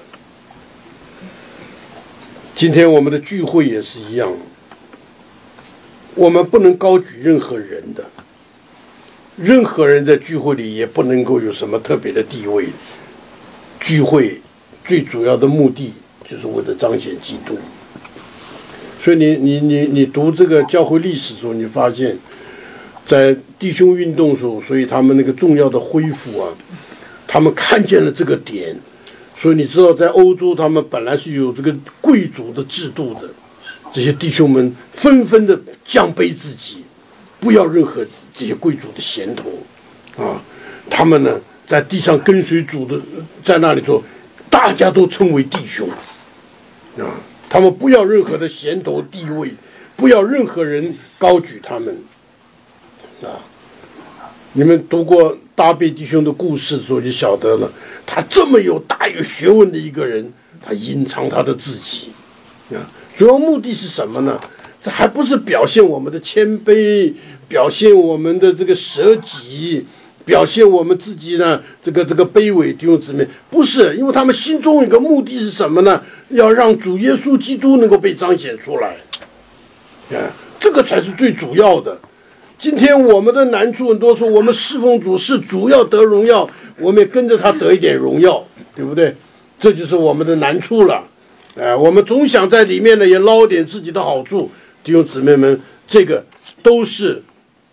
今天我们的聚会也是一样。我们不能高举任何人的，任何人在聚会里也不能够有什么特别的地位。聚会最主要的目的就是为了彰显基督。所以你你你你读这个教会历史的时候，你发现，在弟兄运动的时候，所以他们那个重要的恢复啊，他们看见了这个点。所以你知道，在欧洲他们本来是有这个贵族的制度的。这些弟兄们纷纷的降卑自己，不要任何这些贵族的衔头啊！他们呢，在地上跟随主的，在那里说，大家都称为弟兄啊！他们不要任何的衔头地位，不要任何人高举他们啊！你们读过大卫弟兄的故事的时候，就晓得了，他这么有大有学问的一个人，他隐藏他的自己啊！主要目的是什么呢？这还不是表现我们的谦卑，表现我们的这个舍己， 表现我们自己呢这个这个卑微，弟兄姊妹，不是，因为他们心中有个目的是什么呢？要让主耶稣基督能够被彰显出来，啊，这个才是最主要的。今天我们的难处很多时候，我们侍奉主是主要得荣耀，我们也跟着他得一点荣耀，对不对？这就是我们的难处了。呃，我们总想在里面呢也捞点自己的好处，弟兄姊妹们，这个都是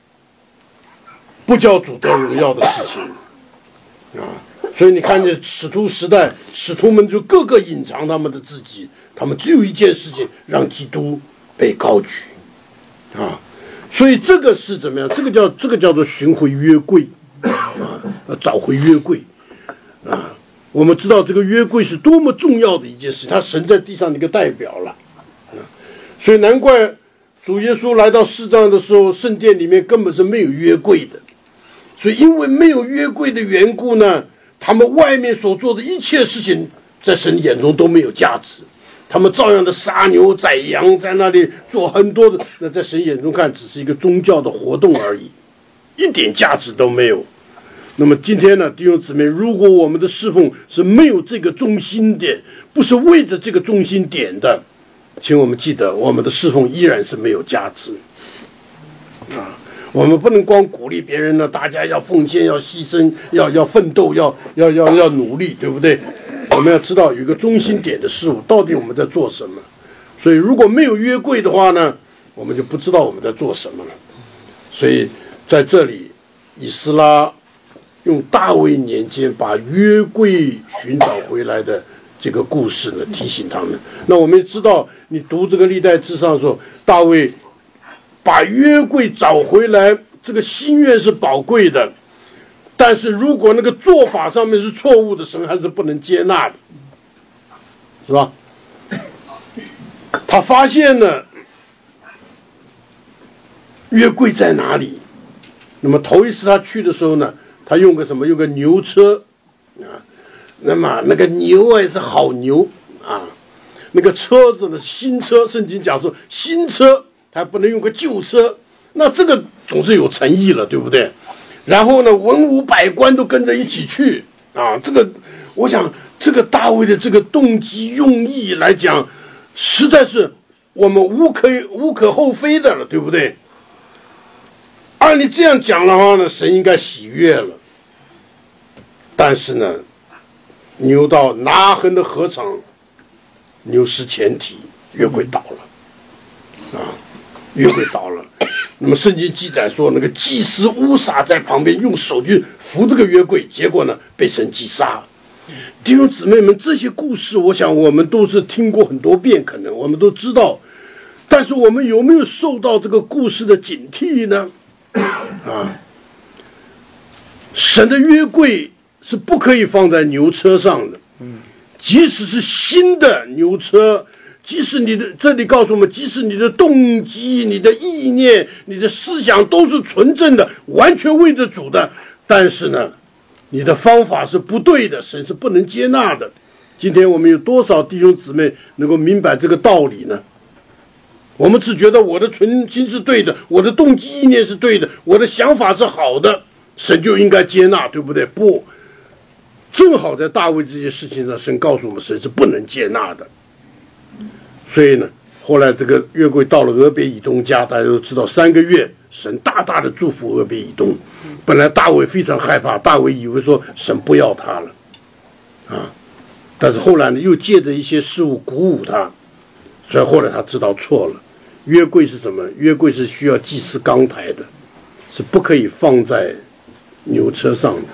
不叫主得荣耀的事情啊。所以你看见使徒时代，使徒们就各个隐藏他们的自己，他们只有一件事情，让基督被高举啊。所以这个是怎么样？这个叫这个叫做寻回约柜啊，找回约柜啊。我们知道这个约柜是多么重要的一件事，它神在地上的一个代表了啊。所以难怪主耶稣来到世上的时候，圣殿里面根本是没有约柜的。所以因为没有约柜的缘故呢，他们外面所做的一切事情，在神眼中都没有价值。他们照样的杀牛宰羊，在那里做很多的，那在神眼中看只是一个宗教的活动而已，一点价值都没有。那么今天呢，弟兄姊妹，如果我们的侍奉是没有这个中心点，不是为着这个中心点的，请我们记得，我们的侍奉依然是没有价值啊。我们不能光鼓励别人呢，大家要奉献，要牺牲，要要奋斗，要要要要努力，对不对？我们要知道有一个中心点的事物，到底我们在做什么。所以如果没有约柜的话呢，我们就不知道我们在做什么了。所以在这里，以斯拉用大卫年间把约柜寻找回来的这个故事呢，提醒他们。那我们也知道，你读这个历代志上的时候，大卫把约柜找回来，这个心愿是宝贵的，但是如果那个做法上面是错误的，神还是不能接纳的，是吧？他发现了约柜在哪里，那么头一次他去的时候呢，他用个什么？用个牛车啊，那么那个牛啊也是好牛啊，那个车子呢，新车，圣经讲说新车，他不能用个旧车，那这个总是有诚意了，对不对？然后呢，文武百官都跟着一起去啊，这个我想这个大卫的这个动机用意来讲，实在是我们无可无可厚非的了，对不对？按你这样讲的话呢，神应该喜悦了。但是呢，牛到拿横的禾场，牛失前蹄，约柜倒了啊，约柜倒了。那么圣经记载说，那个祭司乌撒在旁边用手去扶这个约柜，结果呢被神击杀。弟兄姊妹们，这些故事我想我们都是听过很多遍，可能我们都知道，但是我们有没有受到这个故事的警惕呢？啊，神的约柜是不可以放在牛车上的，即使是新的牛车，即使你的，这里告诉我们，即使你的动机、你的意念、你的思想都是纯正的，完全为着主的，但是呢，你的方法是不对的，神是不能接纳的。今天我们有多少弟兄姊妹能够明白这个道理呢？我们只觉得我的存心是对的，我的动机意念是对的，我的想法是好的，神就应该接纳，对不对？不，正好在大卫这些事情上，神告诉我们，神是不能接纳的。所以呢，后来这个约柜到了俄别以东家，大家都知道，三个月，神大大的祝福俄别以东。本来大卫非常害怕，大卫以为说神不要他了啊，但是后来呢，又借着一些事物鼓舞他，所以后来他知道错了。约柜是什么？约柜是需要祭司钢台的，是不可以放在牛车上的。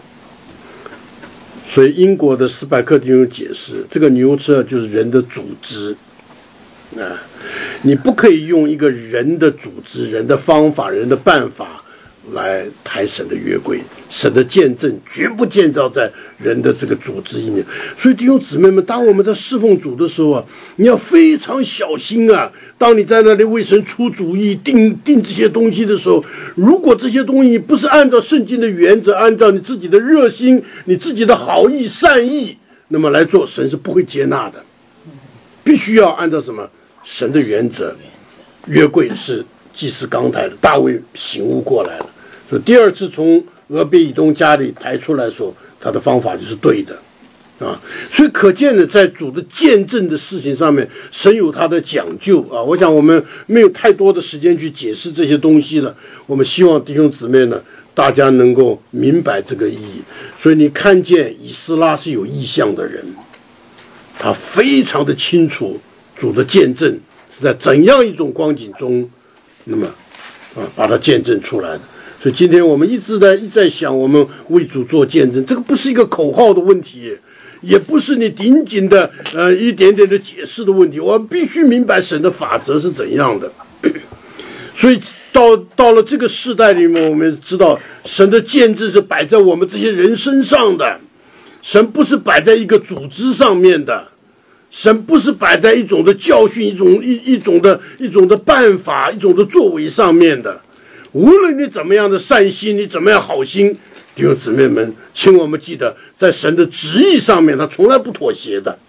所以英国的斯派克弟兄解释，这个牛车就是人的组织啊，你不可以用一个人的组织、人的方法、人的办法来抬神的约柜，神的见证绝不建造在人的这个组织里面。所以弟兄姊妹们，当我们在侍奉主的时候啊，你要非常小心啊。当你在那里为神出主意、定定这些东西的时候，如果这些东西不是按照圣经的原则，按照你自己的热心、你自己的好意、善意，那么来做，神是不会接纳的。必须要按照什么？神的原则。约柜是祭司钢台的，大卫醒悟过来了。所以第二次从俄别以东家里抬出来的时候，他的方法就是对的啊。所以可见的，在主的见证的事情上面，神有他的讲究啊。我想我们没有太多的时间去解释这些东西了，我们希望弟兄姊妹呢，大家能够明白这个意义。所以你看见以斯拉是有意向的人，他非常的清楚主的见证是在怎样一种光景中，那么啊把它见证出来的。所以今天我们一直在一直在想，我们为主做见证，这个不是一个口号的问题，也不是你仅仅的呃一点点的解释的问题，我们必须明白神的法则是怎样的。所以到到了这个世代里面，我们知道神的见证是摆在我们这些人身上的，神不是摆在一个组织上面的，神不是摆在一种的教训、一种一一种的一种的办法、一种的作为上面的。无论你怎么样的善心，你怎么样好心，弟兄姊妹们，请我们记得，在神的旨意上面，他从来不妥协的。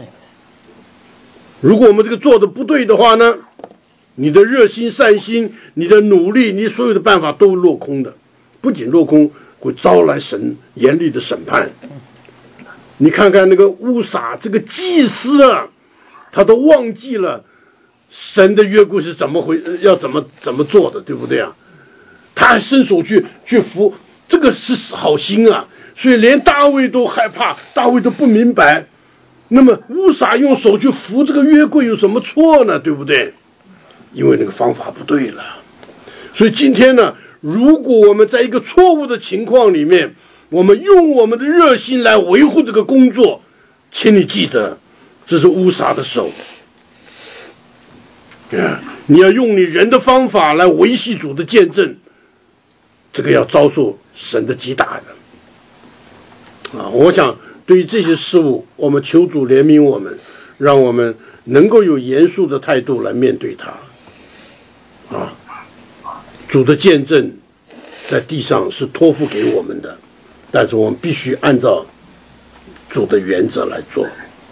如果我们这个做的不对的话呢，你的热心善心，你的努力，你所有的办法都落空的，不仅落空，会招来神严厉的审判。你看看那个乌撒这个祭司啊，他都忘记了神的约柜是怎么回要怎么怎么做的，对不对啊？他还伸手去去扶，这个是好心啊，所以连大卫都害怕，大卫都不明白。那么乌撒用手去扶这个约柜有什么错呢？对不对？因为那个方法不对了。所以今天呢，如果我们在一个错误的情况里面，我们用我们的热心来维护这个工作，请你记得，这是乌撒的手。你要用你人的方法来维系主的见证，这个要遭受神的击打的啊！我想对于这些事物，我们求主怜悯我们，让我们能够有严肃的态度来面对它啊！主的见证在地上是托付给我们的，但是我们必须按照主的原则来做。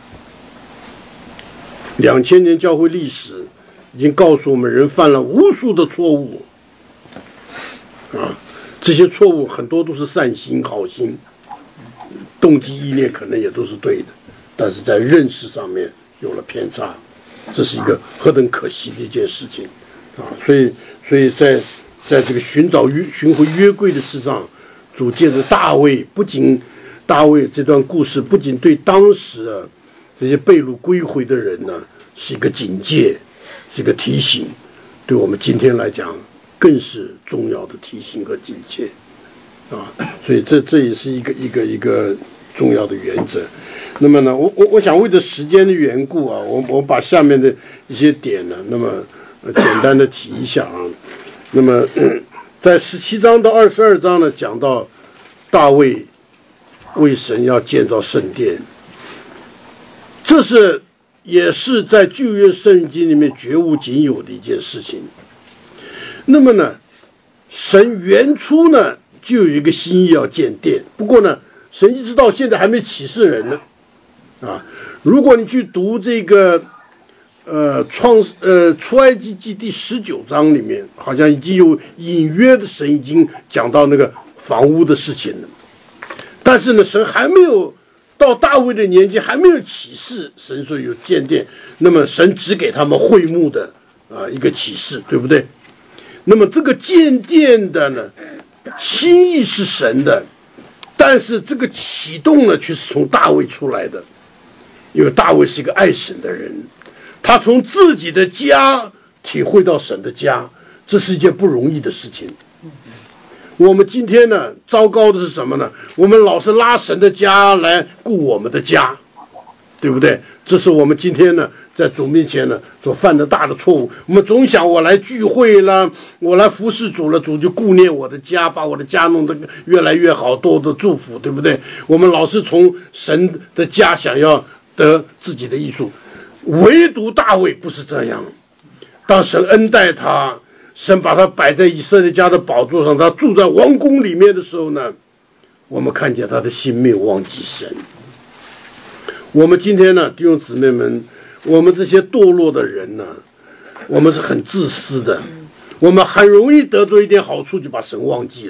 两千年教会历史已经告诉我们，人犯了无数的错误啊，这些错误很多都是善心好心，动机意念可能也都是对的，但是在认识上面有了偏差，这是一个何等可惜的一件事情啊！所以所以在在这个寻找约寻回约柜的事上，主借着大卫，不仅大卫这段故事不仅对当时啊这些被掳归回的人呢是一个警戒，是一个提醒，对我们今天来讲更是重要的提醒和警戒啊！所以这这也是一个一个一个重要的原则。那么呢，我我我想为了时间的缘故啊，我我把下面的一些点呢，那么、呃、简单的提一下啊。那么、嗯、在十七章到二十二章呢，讲到大卫为神要建造圣殿，这是也是在旧约圣经里面绝无仅有的一件事情。那么呢，神原初呢就有一个心意要建殿，不过呢，神一直到现在还没启示人呢。啊，如果你去读这个呃创呃出埃及记第十九章里面，好像已经有隐约的神已经讲到那个房屋的事情了，但是呢，神还没有到大卫的年纪，还没有启示神说有建殿，那么神只给他们会幕的啊、呃、一个启示，对不对？那么这个建殿的呢，心意是神的，但是这个启动呢，却是从大卫出来的。因为大卫是一个爱神的人，他从自己的家体会到神的家，这是一件不容易的事情。我们今天呢，糟糕的是什么呢？我们老是拉神的家来顾我们的家，对不对？这是我们今天呢，在主面前呢所犯的大的错误。我们总想我来聚会了，我来服侍主了，主就顾念我的家，把我的家弄得越来越好，多的祝福，对不对？我们老是从神的家想要得自己的益处，唯独大卫不是这样。当神恩待他，神把他摆在以色列家的宝座上，他住在王宫里面的时候呢，我们看见他的心没有忘记神。我们今天呢，弟兄姊妹们，我们这些堕落的人呢，我们是很自私的，我们很容易得到一点好处就把神忘记了。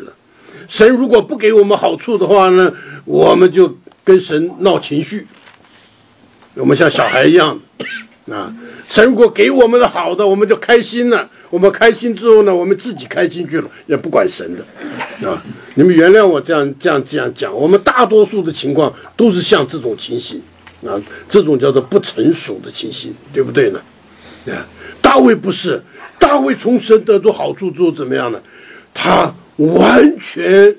神如果不给我们好处的话呢，我们就跟神闹情绪，我们像小孩一样啊。神如果给我们的好的，我们就开心了，我们开心之后呢，我们自己开心去了，也不管神的啊。你们原谅我这样这样这样讲，我们大多数的情况都是像这种情形啊，这种叫做不成熟的情形，对不对呢？啊，大卫不是，大卫从神得到好处之后怎么样呢？他完全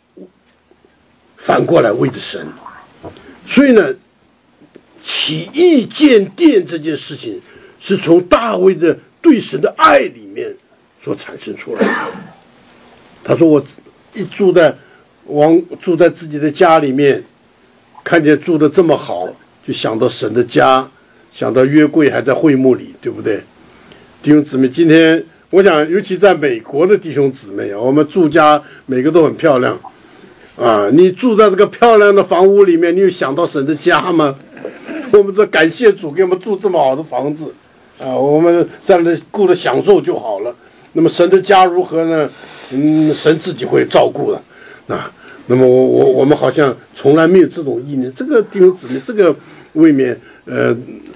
反过来为着神，所以呢，起义建殿这件事情是从大卫的对神的爱里面所产生出来的。他说我一住在王住在自己的家里面，看见住的这么好，就想到神的家，想到约柜还在会幕里，对不对？弟兄姊妹，今天我想尤其在美国的弟兄姊妹啊，我们住家每个都很漂亮啊，你住在这个漂亮的房屋里面，你有想到神的家吗？我们说感谢主给我们住这么好的房子啊，我们在那顾着享受就好了。那么神的家如何呢？嗯，神自己会照顾的啊。那么我我我们好像从来没有这种意念，这个弟兄姊妹，这个未免呃，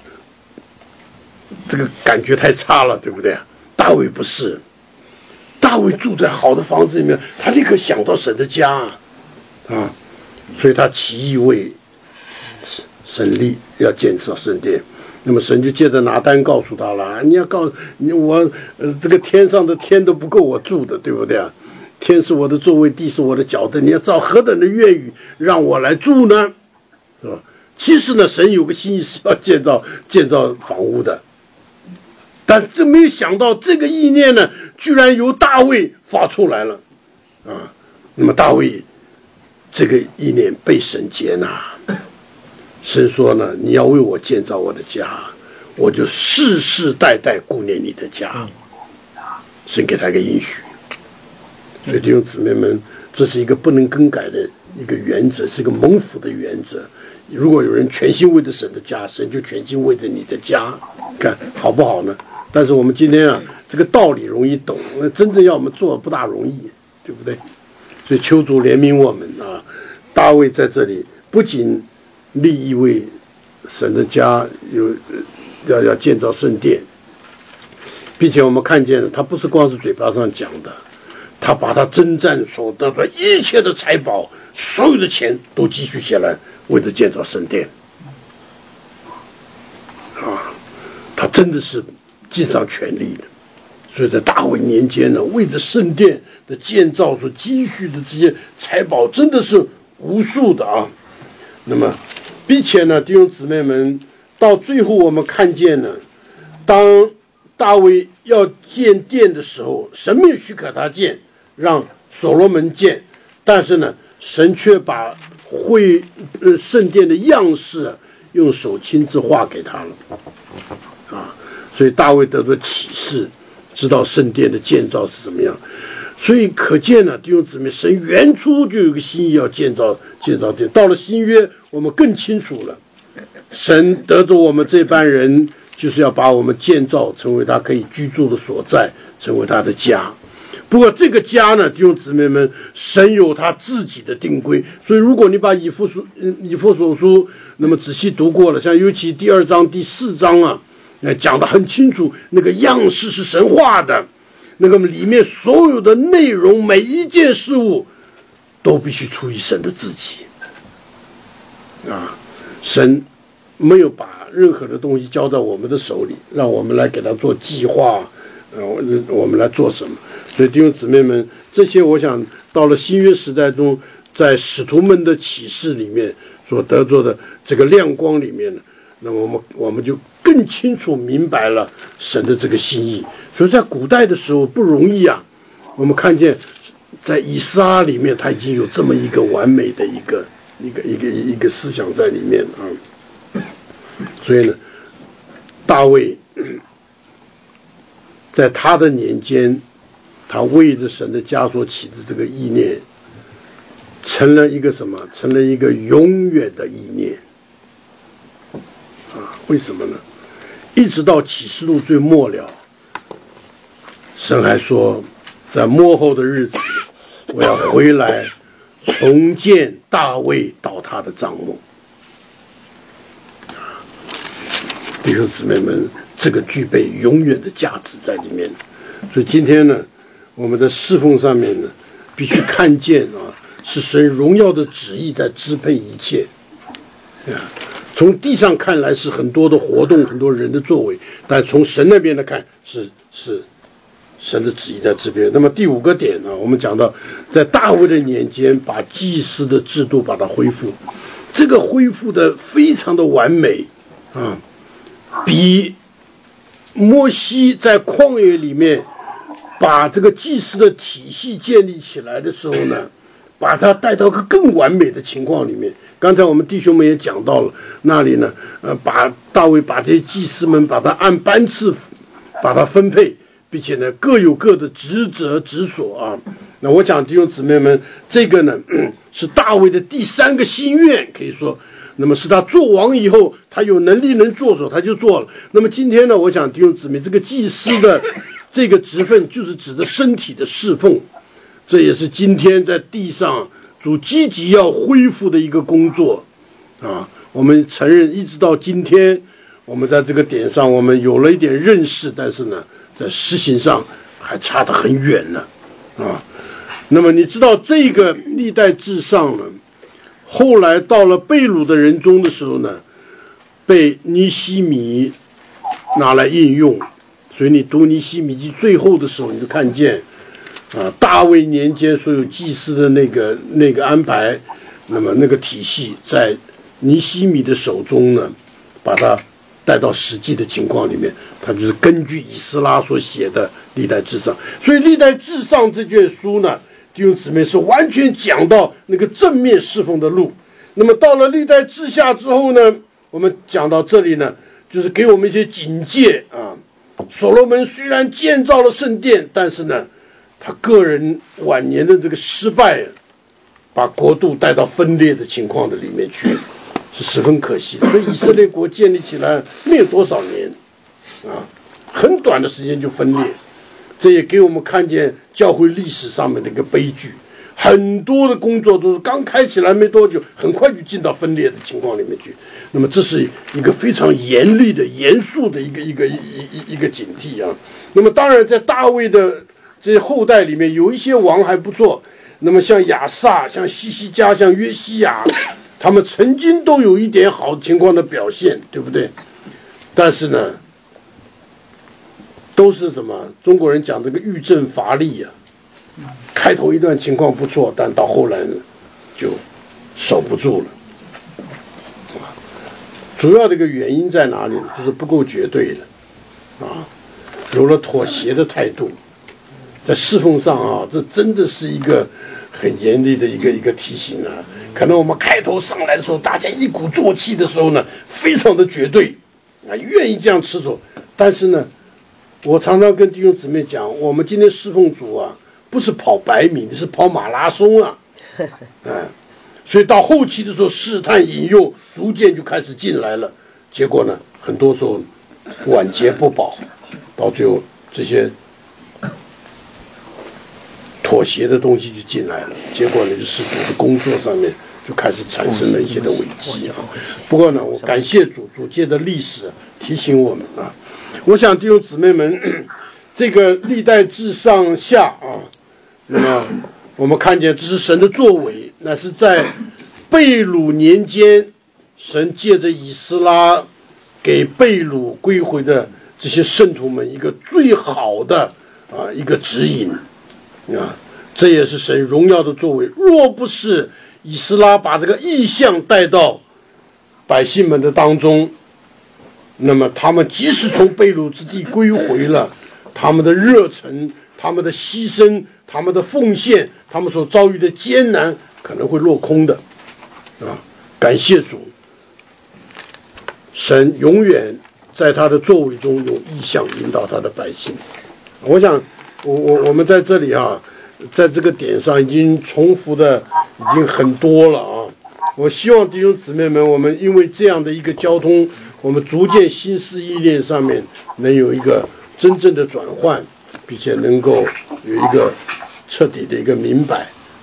这个感觉太差了，对不对？大卫不是，大卫住在好的房子里面，他立刻想到神的家啊，所以他起义为神立要建造圣殿。那么神就借着拿单告诉他了，你要告你我呃这个天上的天都不够我住的，对不对啊？天是我的座位，地是我的脚凳，你要造何等的愿语让我来住呢？是吧？其实呢，神有个心意是要建造建造房屋的，但是没有想到这个意念呢，居然由大卫发出来了啊！那么大卫这个意念被神接纳。神说呢，你要为我建造我的家，我就世世代代顾念你的家。神给他一个应许，所以弟兄姊妹们，这是一个不能更改的一个原则，是一个蒙福的原则。如果有人全心为着神的家，神就全心为着你的家，看好不好呢？但是我们今天啊，这个道理容易懂，那真正要我们做不大容易，对不对？所以求主怜悯我们啊！大卫在这里不仅立意为神的家有要要建造圣殿，并且我们看见他不是光是嘴巴上讲的，他把他征战所得的一切的财宝，所有的钱都积蓄下来，为了建造圣殿啊，他真的是尽上全力的。所以在大卫年间呢，为着圣殿的建造所积蓄的这些财宝真的是无数的啊。那么并且呢，弟兄姊妹们，到最后我们看见呢，当大卫要建殿的时候，神没有许可他建，让所罗门建，但是呢，神却把会呃圣殿的样式、啊、用手亲自画给他了啊，所以大卫得到启示，知道圣殿的建造是怎么样。所以可见呢，弟兄姊妹，神原初就有个心意要建造建造殿，到了新约我们更清楚了，神得着我们这班人，就是要把我们建造成为他可以居住的所在，成为他的家。不过这个家呢，弟兄姊妹们，神有他自己的定规，所以如果你把以弗所以弗所书那么仔细读过了，像尤其第二章第四章啊，讲得很清楚，那个样式是神画的，那个里面所有的内容，每一件事物都必须出于神的自己啊！神没有把任何的东西交在我们的手里，让我们来给他做计划，呃，我们来做什么？所以弟兄姊妹们，这些我想到了新约时代中，在使徒们的启示里面所得到的这个亮光里面呢，那么我们我们就更清楚明白了神的这个心意。所以在古代的时候不容易啊，我们看见在以斯拉里面，他已经有这么一个完美的一个一个一个一个思想在里面啊。所以呢，大卫在他的年间，他为着神的家所起的这个意念，成了一个什么？成了一个永远的意念啊！为什么呢？一直到启示录最末了，神还说，在末后的日子， 我要回来重建大卫倒塌的帐幕。弟兄姊妹们，这个具备永远的价值在里面。所以今天呢，我们的侍奉上面呢，必须看见啊，是神荣耀的旨意在支配一切。啊，从地上看来是很多的活动，很多人的作为，但从神那边来看，是是神的旨意在支配。那么第五个点呢，我们讲到在大卫的年间，把祭司的制度把它恢复，这个恢复的非常的完美啊，比摩西在旷野里面把这个祭司的体系建立起来的时候呢，把它带到个更完美的情况里面。刚才我们弟兄们也讲到了，那里呢，呃，把大卫把这些祭司们把它按班次把它分配，并且呢各有各的职责职所啊。那我讲弟兄姊妹们，这个呢是大卫的第三个心愿，可以说，那么是他做王以后，他有能力能做做，他就做了。那么今天呢，我讲弟兄姊妹，这个祭司的这个职分，就是指的身体的侍奉，这也是今天在地上主积极要恢复的一个工作啊。我们承认，一直到今天，我们在这个点上，我们有了一点认识，但是呢，在实行上还差得很远呢啊。那么你知道这个历代至上呢，后来到了被掳的人中的时候呢，被尼希米拿来应用，所以你读尼希米记最后的时候，你就看见啊，大卫年间所有祭司的那个那个安排，那么那个体系在尼希米的手中呢，把它带到实际的情况里面，他就是根据以斯拉所写的历代至上。所以历代至上这卷书呢，弟兄姊妹是完全讲到那个正面侍奉的路。那么到了历代志下之后呢，我们讲到这里呢，就是给我们一些警戒啊。所罗门虽然建造了圣殿，但是呢，他个人晚年的这个失败，把国度带到分裂的情况的里面去，是十分可惜的。所以以色列国建立起来没有多少年啊，很短的时间就分裂。这也给我们看见教会历史上面的一个悲剧，很多的工作都是刚开起来没多久，很快就进到分裂的情况里面去。那么这是一个非常严厉的严肃的一个一个一一一个警惕啊。那么当然在大卫的这些后代里面，有一些王还不错，那么像亚萨、像西西家、像约西亚，他们曾经都有一点好情况的表现，对不对？但是呢，都是什么？中国人讲这个欲振乏力啊，开头一段情况不错，但到后来呢，就守不住了。主要的一个原因在哪里呢？就是不够绝对了啊，有了妥协的态度，在侍奉上啊，这真的是一个很严厉的一个一个提醒啊。可能我们开头上来的时候，大家一鼓作气的时候呢，非常的绝对啊，愿意这样持守，但是呢，我常常跟弟兄姊妹讲，我们今天侍奉主啊，不是跑百米，是跑马拉松啊，嗯，所以到后期的时候，试探引诱逐渐就开始进来了，结果呢，很多时候晚节不保，到最后这些妥协的东西就进来了，结果呢，就使主的工作上面就开始产生了一些的危机啊。不过呢，我感谢主，主借的历史提醒我们啊。我想弟兄姊妹们，这个历代至上下啊，那么我们看见这是神的作为，那是在被掳年间，神借着以斯拉给被掳归回的这些圣徒们一个最好的啊一个指引啊，这也是神荣耀的作为。若不是以斯拉把这个意象带到百姓们的当中，那么他们即使从被掳之地归回了，他们的热忱、他们的牺牲、他们的奉献、他们所遭遇的艰难可能会落空的啊！感谢主，神永远在他的作为中用意象引导他的百姓。我想我我我们在这里啊，在这个点上已经重复的已经很多了啊。我希望弟兄姊妹们，我们因为这样的一个交通，我们逐渐心思意念上面能有一个真正的转换，并且能够有一个彻底的一个明白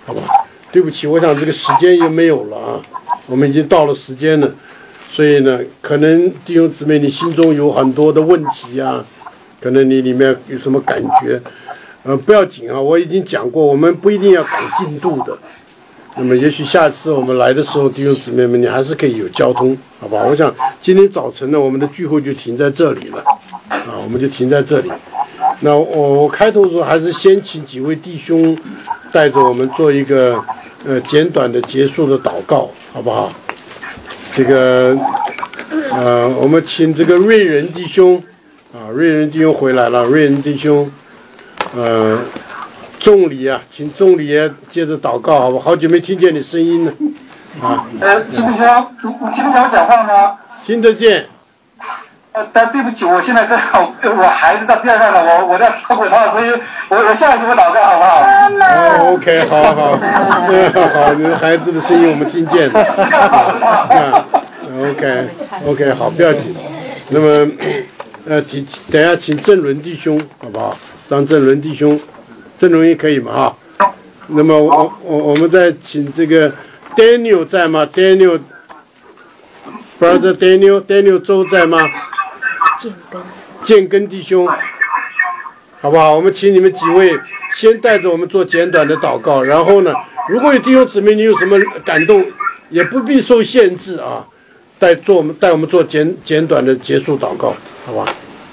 好吧？对不起，我想这个时间也没有了啊，我们已经到了时间了，所以呢，可能弟兄姊妹你心中有很多的问题啊，可能你里面有什么感觉，呃，不要紧啊，我已经讲过，我们不一定要赶进度的。那么也许下次我们来的时候，弟兄姊妹们，你还是可以有交通，好吧？我想今天早晨呢，我们的聚会就停在这里了，啊，我们就停在这里。那我我开头的时候还是先请几位弟兄带着我们做一个呃简短的结束的祷告，好不好？这个呃，我们请这个瑞仁弟兄啊，瑞仁弟兄回来了，瑞仁弟兄，呃。众礼啊，请众礼也接着祷告，好不好？好久没听见你声音了，啊。 呃，师傅兄，你你听得见我讲话吗？ 听得见。 呃，但对不起，我现在正好，我孩子在边上了，我我在照顾他，所以我我下一次我祷告好不好？ 哦 ，OK， 好好，好，你的孩子的声音我们听见了。啊 ，OK，OK， 好，不要紧。那么，呃，请等一下请郑伦弟兄，好不好？张郑伦弟兄。郑荣也可以嘛哈，那么我我我们再请这个 Daniel 在吗 ？Daniel brother Daniel Daniel 周在吗？建根建根弟兄，好不好？我们请你们几位先带着我们做简短的祷告，然后呢，如果有弟兄姊妹你有什么感动，也不必受限制啊，带做我们带我们做简简短的结束祷告，好吧？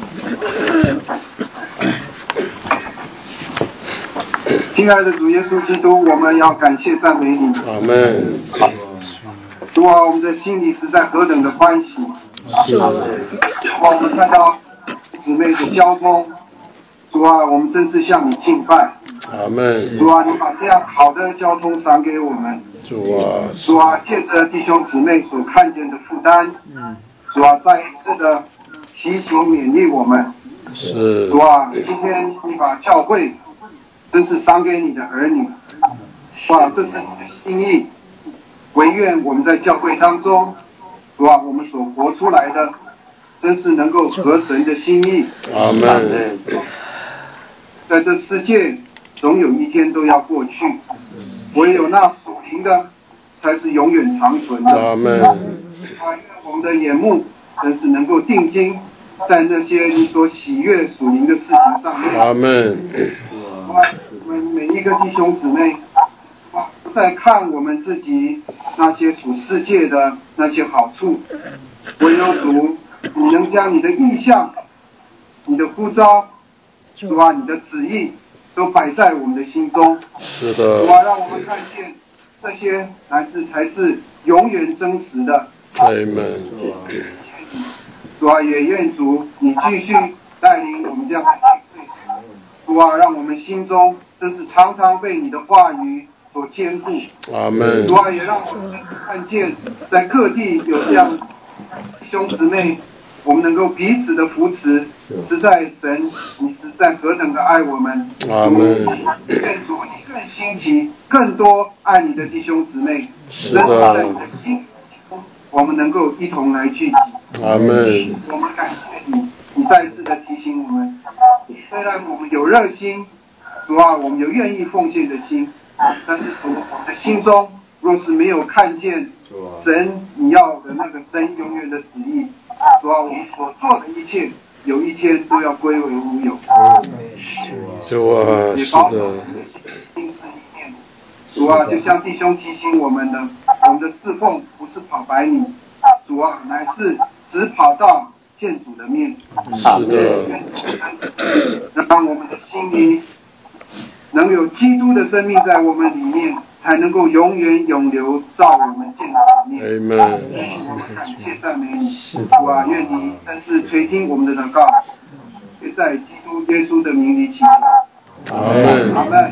亲爱的主耶稣基督，我们要感谢赞美你。 阿门。 主啊，我们的心里实在何等的欢喜。 是。 我们看到姊妹的交通，主啊，我们真是向你敬拜。 阿门。 主啊，你把这样好的交通赏给我们。 主啊。 主啊，借着弟兄姊妹所看见的负担，主啊，再一次的提醒勉励我们。 是。 主啊，今天你把教会真是赏给你的儿女，哇！这是你的心意，唯愿我们在教会当中，哇！我们所活出来的，真是能够合神的心意。 阿门。 在这世界，总有一天都要过去，唯有那属灵的，才是永远长存的。 阿门。 我们的眼目真是能够定睛在那些你所喜悦属灵的事情上面。 阿门。 我们每一个弟兄姊妹，不再看我们自己那些属世界的那些好处，唯有主，你能将你的意向、你的呼召，主啊，你的旨意都摆在我们的心中。 是的。 主啊，让我们看见这些乃是才是永远真实的。 阿门。 主啊，也愿主你继续带领我们这样的聚会。主啊，让我们心中真是常常被你的话语所坚固。 阿门。 主啊，也让我们看见在各地有这样弟兄姊妹，我们能够彼此的扶持。实在神，你实在何等的爱我们。 阿门。 愿主你更兴起更多爱你的弟兄姊妹， 是的。 在你的心中，我们能够一同来聚集。 阿门。 我们感谢你，你再一次的提醒我们。虽然我们有热心，主啊，我们有愿意奉献的心，但是主，我们的心中若是没有看见神你要的那个神永远的旨意，主啊，我们所做的一切，有一天都要归为无有。 主啊， 也保守我们的心思意念。主啊，就像弟兄提醒我们的，我们的侍奉不是跑百米，主啊，乃是只跑到见主的面。 是的。 让我们的心里能有基督的生命在我们里面，才能够永远永留照我们见主的面。 Amen。 我们感谢赞美你，主啊，愿你真是垂听我们的祷告，也在基督耶稣的名里祈求。 阿门。 阿门。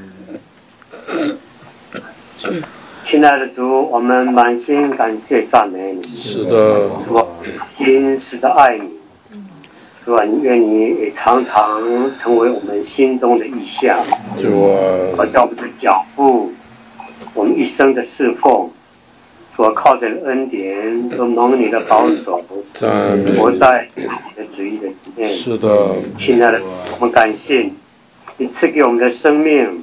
亲爱的主，我们满心感谢赞美你。 是的。 主啊，心实在爱你。主啊，愿你也常常成为我们心中的意象。 主啊， 我叫我们的脚步，我们一生的侍奉，主啊，靠着恩典，都蒙你的保守，活在你的旨意的里面。 是的。 亲爱的，我们感谢你，你赐给我们的生命，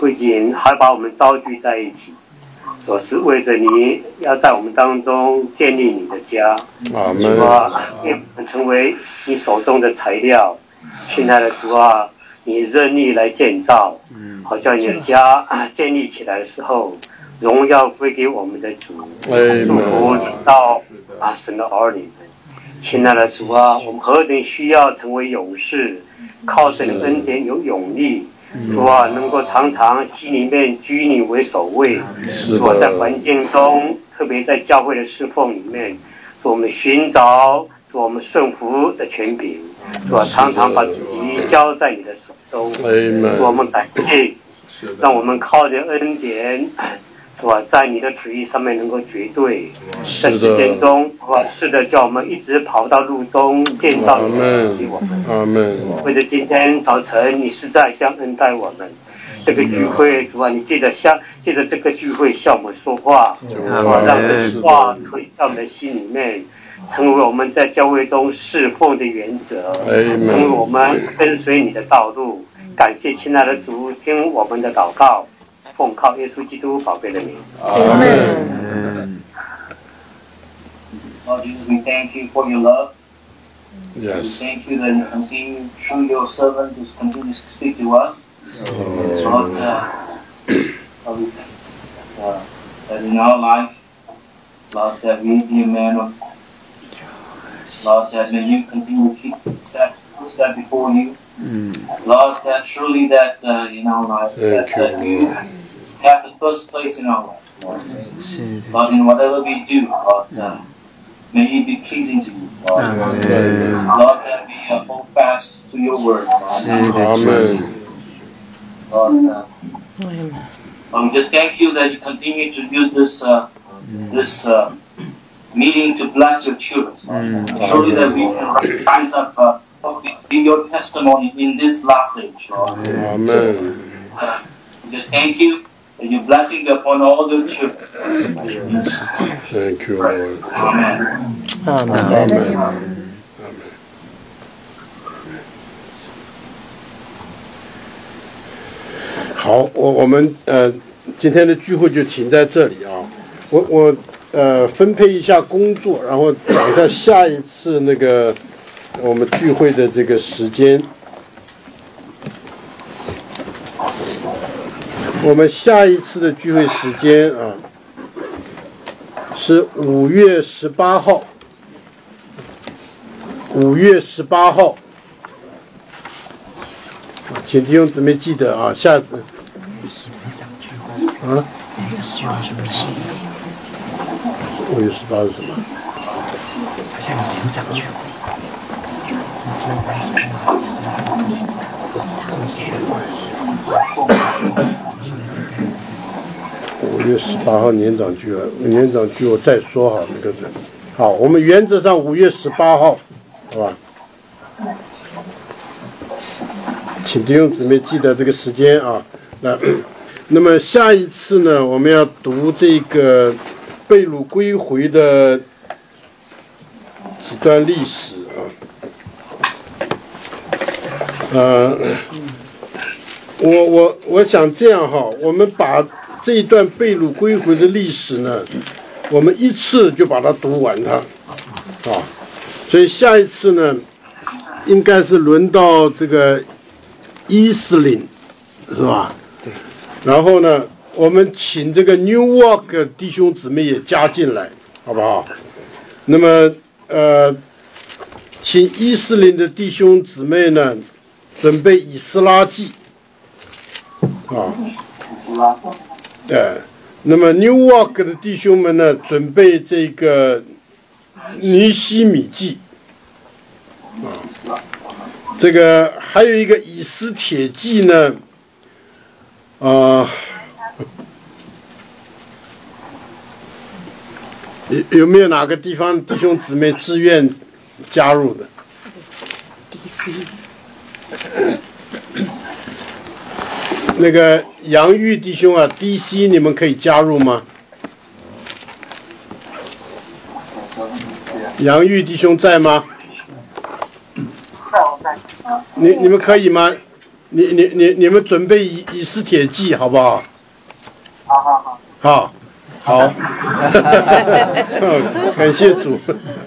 不仅还把我们召聚在一起，说是为着你要在我们当中建立你的家，主啊，成为你手中的材料。亲爱的主啊，你任意来建造，好像你的家建立起来的时候，荣耀归给我们的主，祝福到啊神的儿女。亲爱的主啊，我们何等需要成为勇士，靠神的恩典有勇力。主啊，能够常常心里面居你为首位。主啊，在环境中，特别在教会的侍奉里面，主我们寻找主我们顺服的权柄。主啊，常常把自己交在你的手中。主我们感谢，让我们靠着恩典。是吧？在你的旨意上面能够绝对，在时间中，是吧？是的，叫我们一直跑到路中，见到你给我们。 阿门。 为了今天早晨，你是在将恩待我们。这个聚会，主啊，你借着向借着这个聚会向我们说话，啊，让这话推到我们的心里面，成为我们在教会中侍奉的原则，成为我们跟随你的道路。感谢亲爱的主，听我们的祷告。奉靠耶稣基督宝贝的名。 阿门。Lord Jesus, we thank you for your love. Yes. We thank you that you continue through your servant to continue to speak to us. Oh. Lord, uh, Lord uh, that in our life, Lord, that we be a man of, Lord, that may you continue to keep that step before you. Mm. Lord, that truly that uh, in our life, that, that you have the first place in our life, Lord. Lord, in whatever we do, Lord, uh, may it be pleasing to you, Lord. Amen. Lord, that we uh, hold fast to your word, Lord. Amen. Lord, uh, Lord, we just thank you that you continue to use this uh, this uh, meeting to bless your children. Mm. Surely that we can rise up. Uh, Be your testimony in this last age, Lord. Amen. Uh, just thank you and your blessing upon all the children. Thank you, Lord. Amen. Amen. Amen. 好，我我们呃今天的聚会就停在这里啊。我我呃分配一下工作，然后讲一下下一次那个。我们聚会的这个时间，我们下一次的聚会时间啊是五月十八号，五月十八号，请弟兄姊妹记得啊，下次啊，五月十八是什么？好像有连长聚会。五月十八号年长聚了，年长聚我再说好那个人。好，我们原则上五月十八号，好吧？请弟兄姊妹记得这个时间啊。那那么下一次呢，我们要读这个被掳归回的几段历史啊。呃，我我我想这样哈，我们把这一段被掳归回的历史呢，我们一次就把它读完它，啊，所以下一次呢，应该是轮到这个伊斯林，是吧？对。然后呢，我们请这个 New Walk 弟兄姊妹也加进来，好不好？那么呃，请伊斯林的弟兄姊妹呢。准备以斯拉记啊，对，那么 New Walk 的弟兄们呢，准备这个尼希米记啊，这个还有一个以斯帖记呢，啊，有有没有哪个地方弟兄姊妹自愿加入的？那个杨玉弟兄啊 ，D C 你们可以加入吗？杨玉弟兄在吗？你你们可以吗？ 你你你你们准备以以斯帖记好不好？ 好好好。 好。好，感谢主。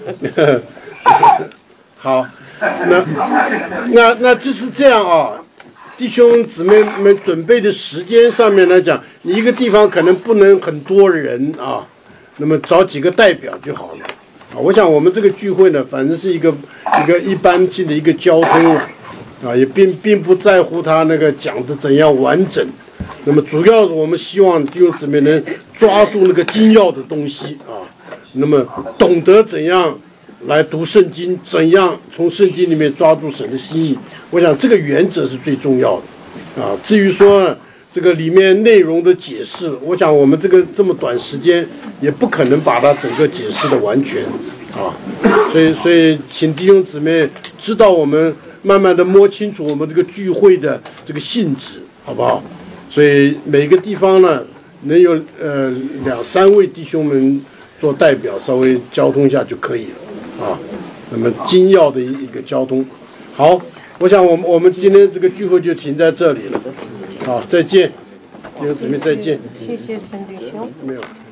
好，那那那就是这样啊，弟兄姊妹们准备的时间上面来讲，你一个地方可能不能很多人啊，那么找几个代表就好了。啊，我想我们这个聚会呢，反正是一个一个一般性的一个交通啊，也并并不在乎他那个讲的怎样完整。那么主要我们希望弟兄姊妹能抓住那个精要的东西啊，那么懂得怎样来读圣经，怎样从圣经里面抓住神的心意。我想这个原则是最重要的啊。至于说这个里面内容的解释，我想我们这个这么短时间也不可能把它整个解释的完全啊，所以所以请弟兄姊妹知道我们慢慢的摸清楚我们这个聚会的这个性质，好不好？所以每个地方呢，能有呃两三位弟兄们做代表，稍微交通一下就可以了啊。那么精要的一个交通，好，我想我们我们今天这个聚会就停在这里了，好，再见，弟兄姊妹再见。 谢谢陈弟兄。 没有。